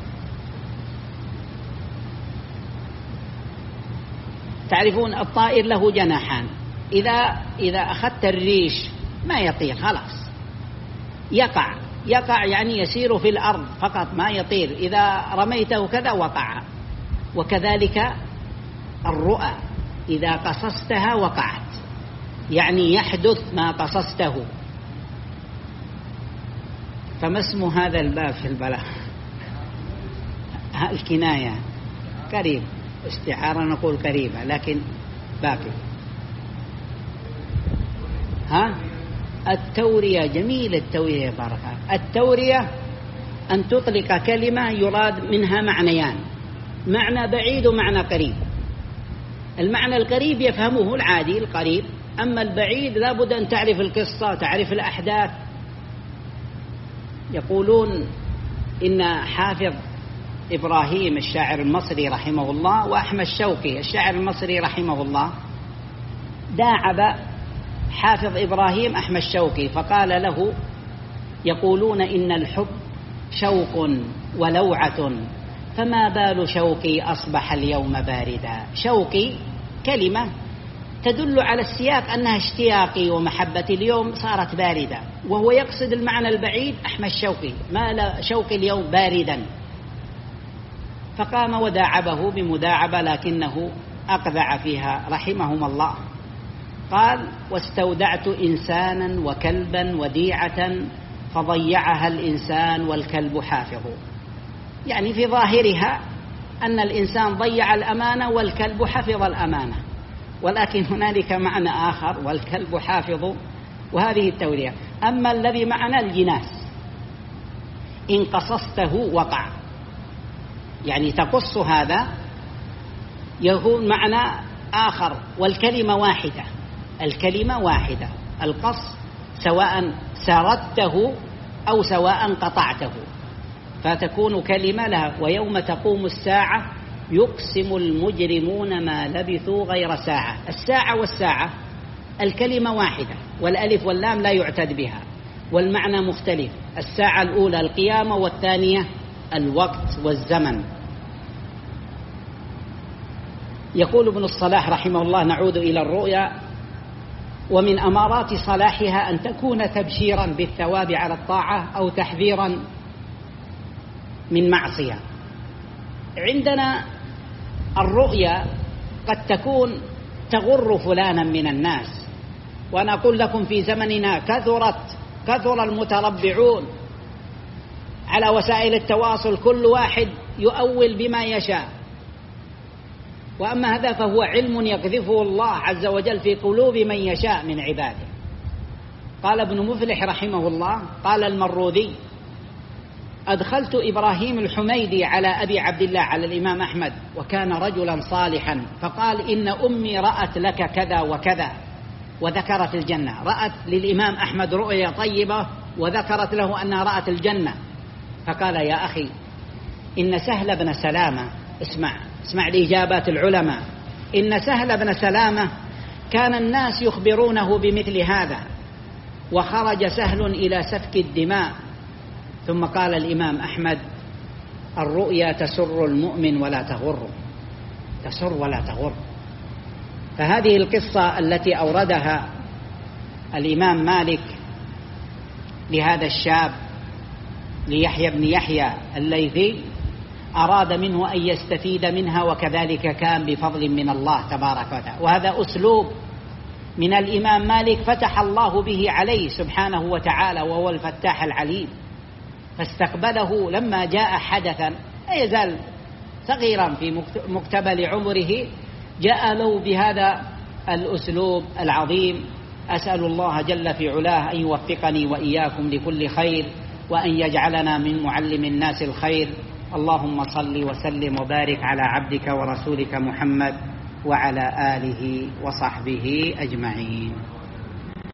تعرفون الطائر له جناحان، إذا إذا أخذت الريش ما يطير، خلاص يقع يقع يعني يسير في الأرض فقط ما يطير، إذا رميته كذا وقع. وكذلك الرؤى إذا قصصتها وقعت، يعني يحدث ما قصصته. فما اسم هذا الباب في البلاغة؟ الكناية، قريب، استعارة نقول قريبة لكن باقي. ها التورية، جميل التورية، بارك الله. التورية أن تطلق كلمة يراد منها معنيان: معنى بعيد ومعنى قريب. المعنى القريب يفهمه العادي القريب، أما البعيد لا بد أن تعرف القصة، تعرف الأحداث. يقولون إن حافظ إبراهيم الشاعر المصري رحمه الله وأحمد شوقي الشاعر المصري رحمه الله داعب حافظ إبراهيم أحمد شوقي فقال له: يقولون إن الحب شوق ولوعة، فما بال شوقي أصبح اليوم باردا. شوقي كلمة تدل على السياق أنها اشتياقي ومحبتي اليوم صارت باردة، وهو يقصد المعنى البعيد أحمد شوقي، ما شوقي اليوم باردا. فقام وداعبه بمداعبة لكنه أقذع فيها رحمهم الله. قال: واستودعت إنسانا وكلبا وديعة فضيعها الإنسان والكلب حافظ. يعني في ظاهرها أن الإنسان ضيع الأمانة والكلب حفظ الأمانة، ولكن هنالك معنى آخر: والكلب حافظ، وهذه التورية. أما الذي معنى الجناس إن قصصته وقع، يعني تقص هذا يكون معنى آخر، والكلمة واحدة. الكلمة واحدة، القص سواء سردته أو سواء قطعته، فتكون كلمة لها. ويوم تقوم الساعة يقسم المجرمون ما لبثوا غير ساعة. الساعة والساعة الكلمة واحدة، والألف واللام لا يعتد بها، والمعنى مختلف. الساعة الأولى القيامة، والثانية الوقت والزمن. يقول ابن الصلاح رحمه الله: نعود إلى الرؤيا: ومن أمارات صلاحها أن تكون تبشيرا بالثواب على الطاعة أو تحذيرا من معصية. عندنا الرؤيا قد تكون تغر فلانا من الناس، وأنا أقول لكم في زمننا كثرت كثر المتربعون على وسائل التواصل، كل واحد يؤول بما يشاء. وأما هذا فهو علم يقذفه الله عز وجل في قلوب من يشاء من عباده. قال ابن مفلح رحمه الله: قال المروذي: أدخلت إبراهيم الحميدي على أبي عبد الله على الإمام أحمد، وكان رجلا صالحا، فقال: إن أمي رأت لك كذا وكذا، وذكرت الجنة. رأت للإمام أحمد رؤيا طيبة وذكرت له أنها رأت الجنة. فقال: يا أخي، إن سهل بن سلامة، اسمع اسمع لإجابات العلماء، إن سهل بن سلامة كان الناس يخبرونه بمثل هذا، وخرج سهل إلى سفك الدماء. ثم قال الإمام أحمد: الرؤيا تسر المؤمن ولا تغر، تسر ولا تغر. فهذه القصة التي أوردها الإمام مالك لهذا الشاب ليحيى بن يحيى الليثي أراد منه أن يستفيد منها، وكذلك كان بفضل من الله تبارك وتعالى. وهذا أسلوب من الإمام مالك فتح الله به عليه سبحانه وتعالى، وهو الفتاح العليم. فاستقبله لما جاء حدثا لا يزال صغيرا في مقتبل عمره، جاء له بهذا الأسلوب العظيم. أسأل الله جل في علاه أن يوفقني وإياكم لكل خير، وأن يجعلنا من معلم الناس الخير. اللهم صل وسلم وبارك على عبدك ورسولك محمد وعلى آله وصحبه أجمعين.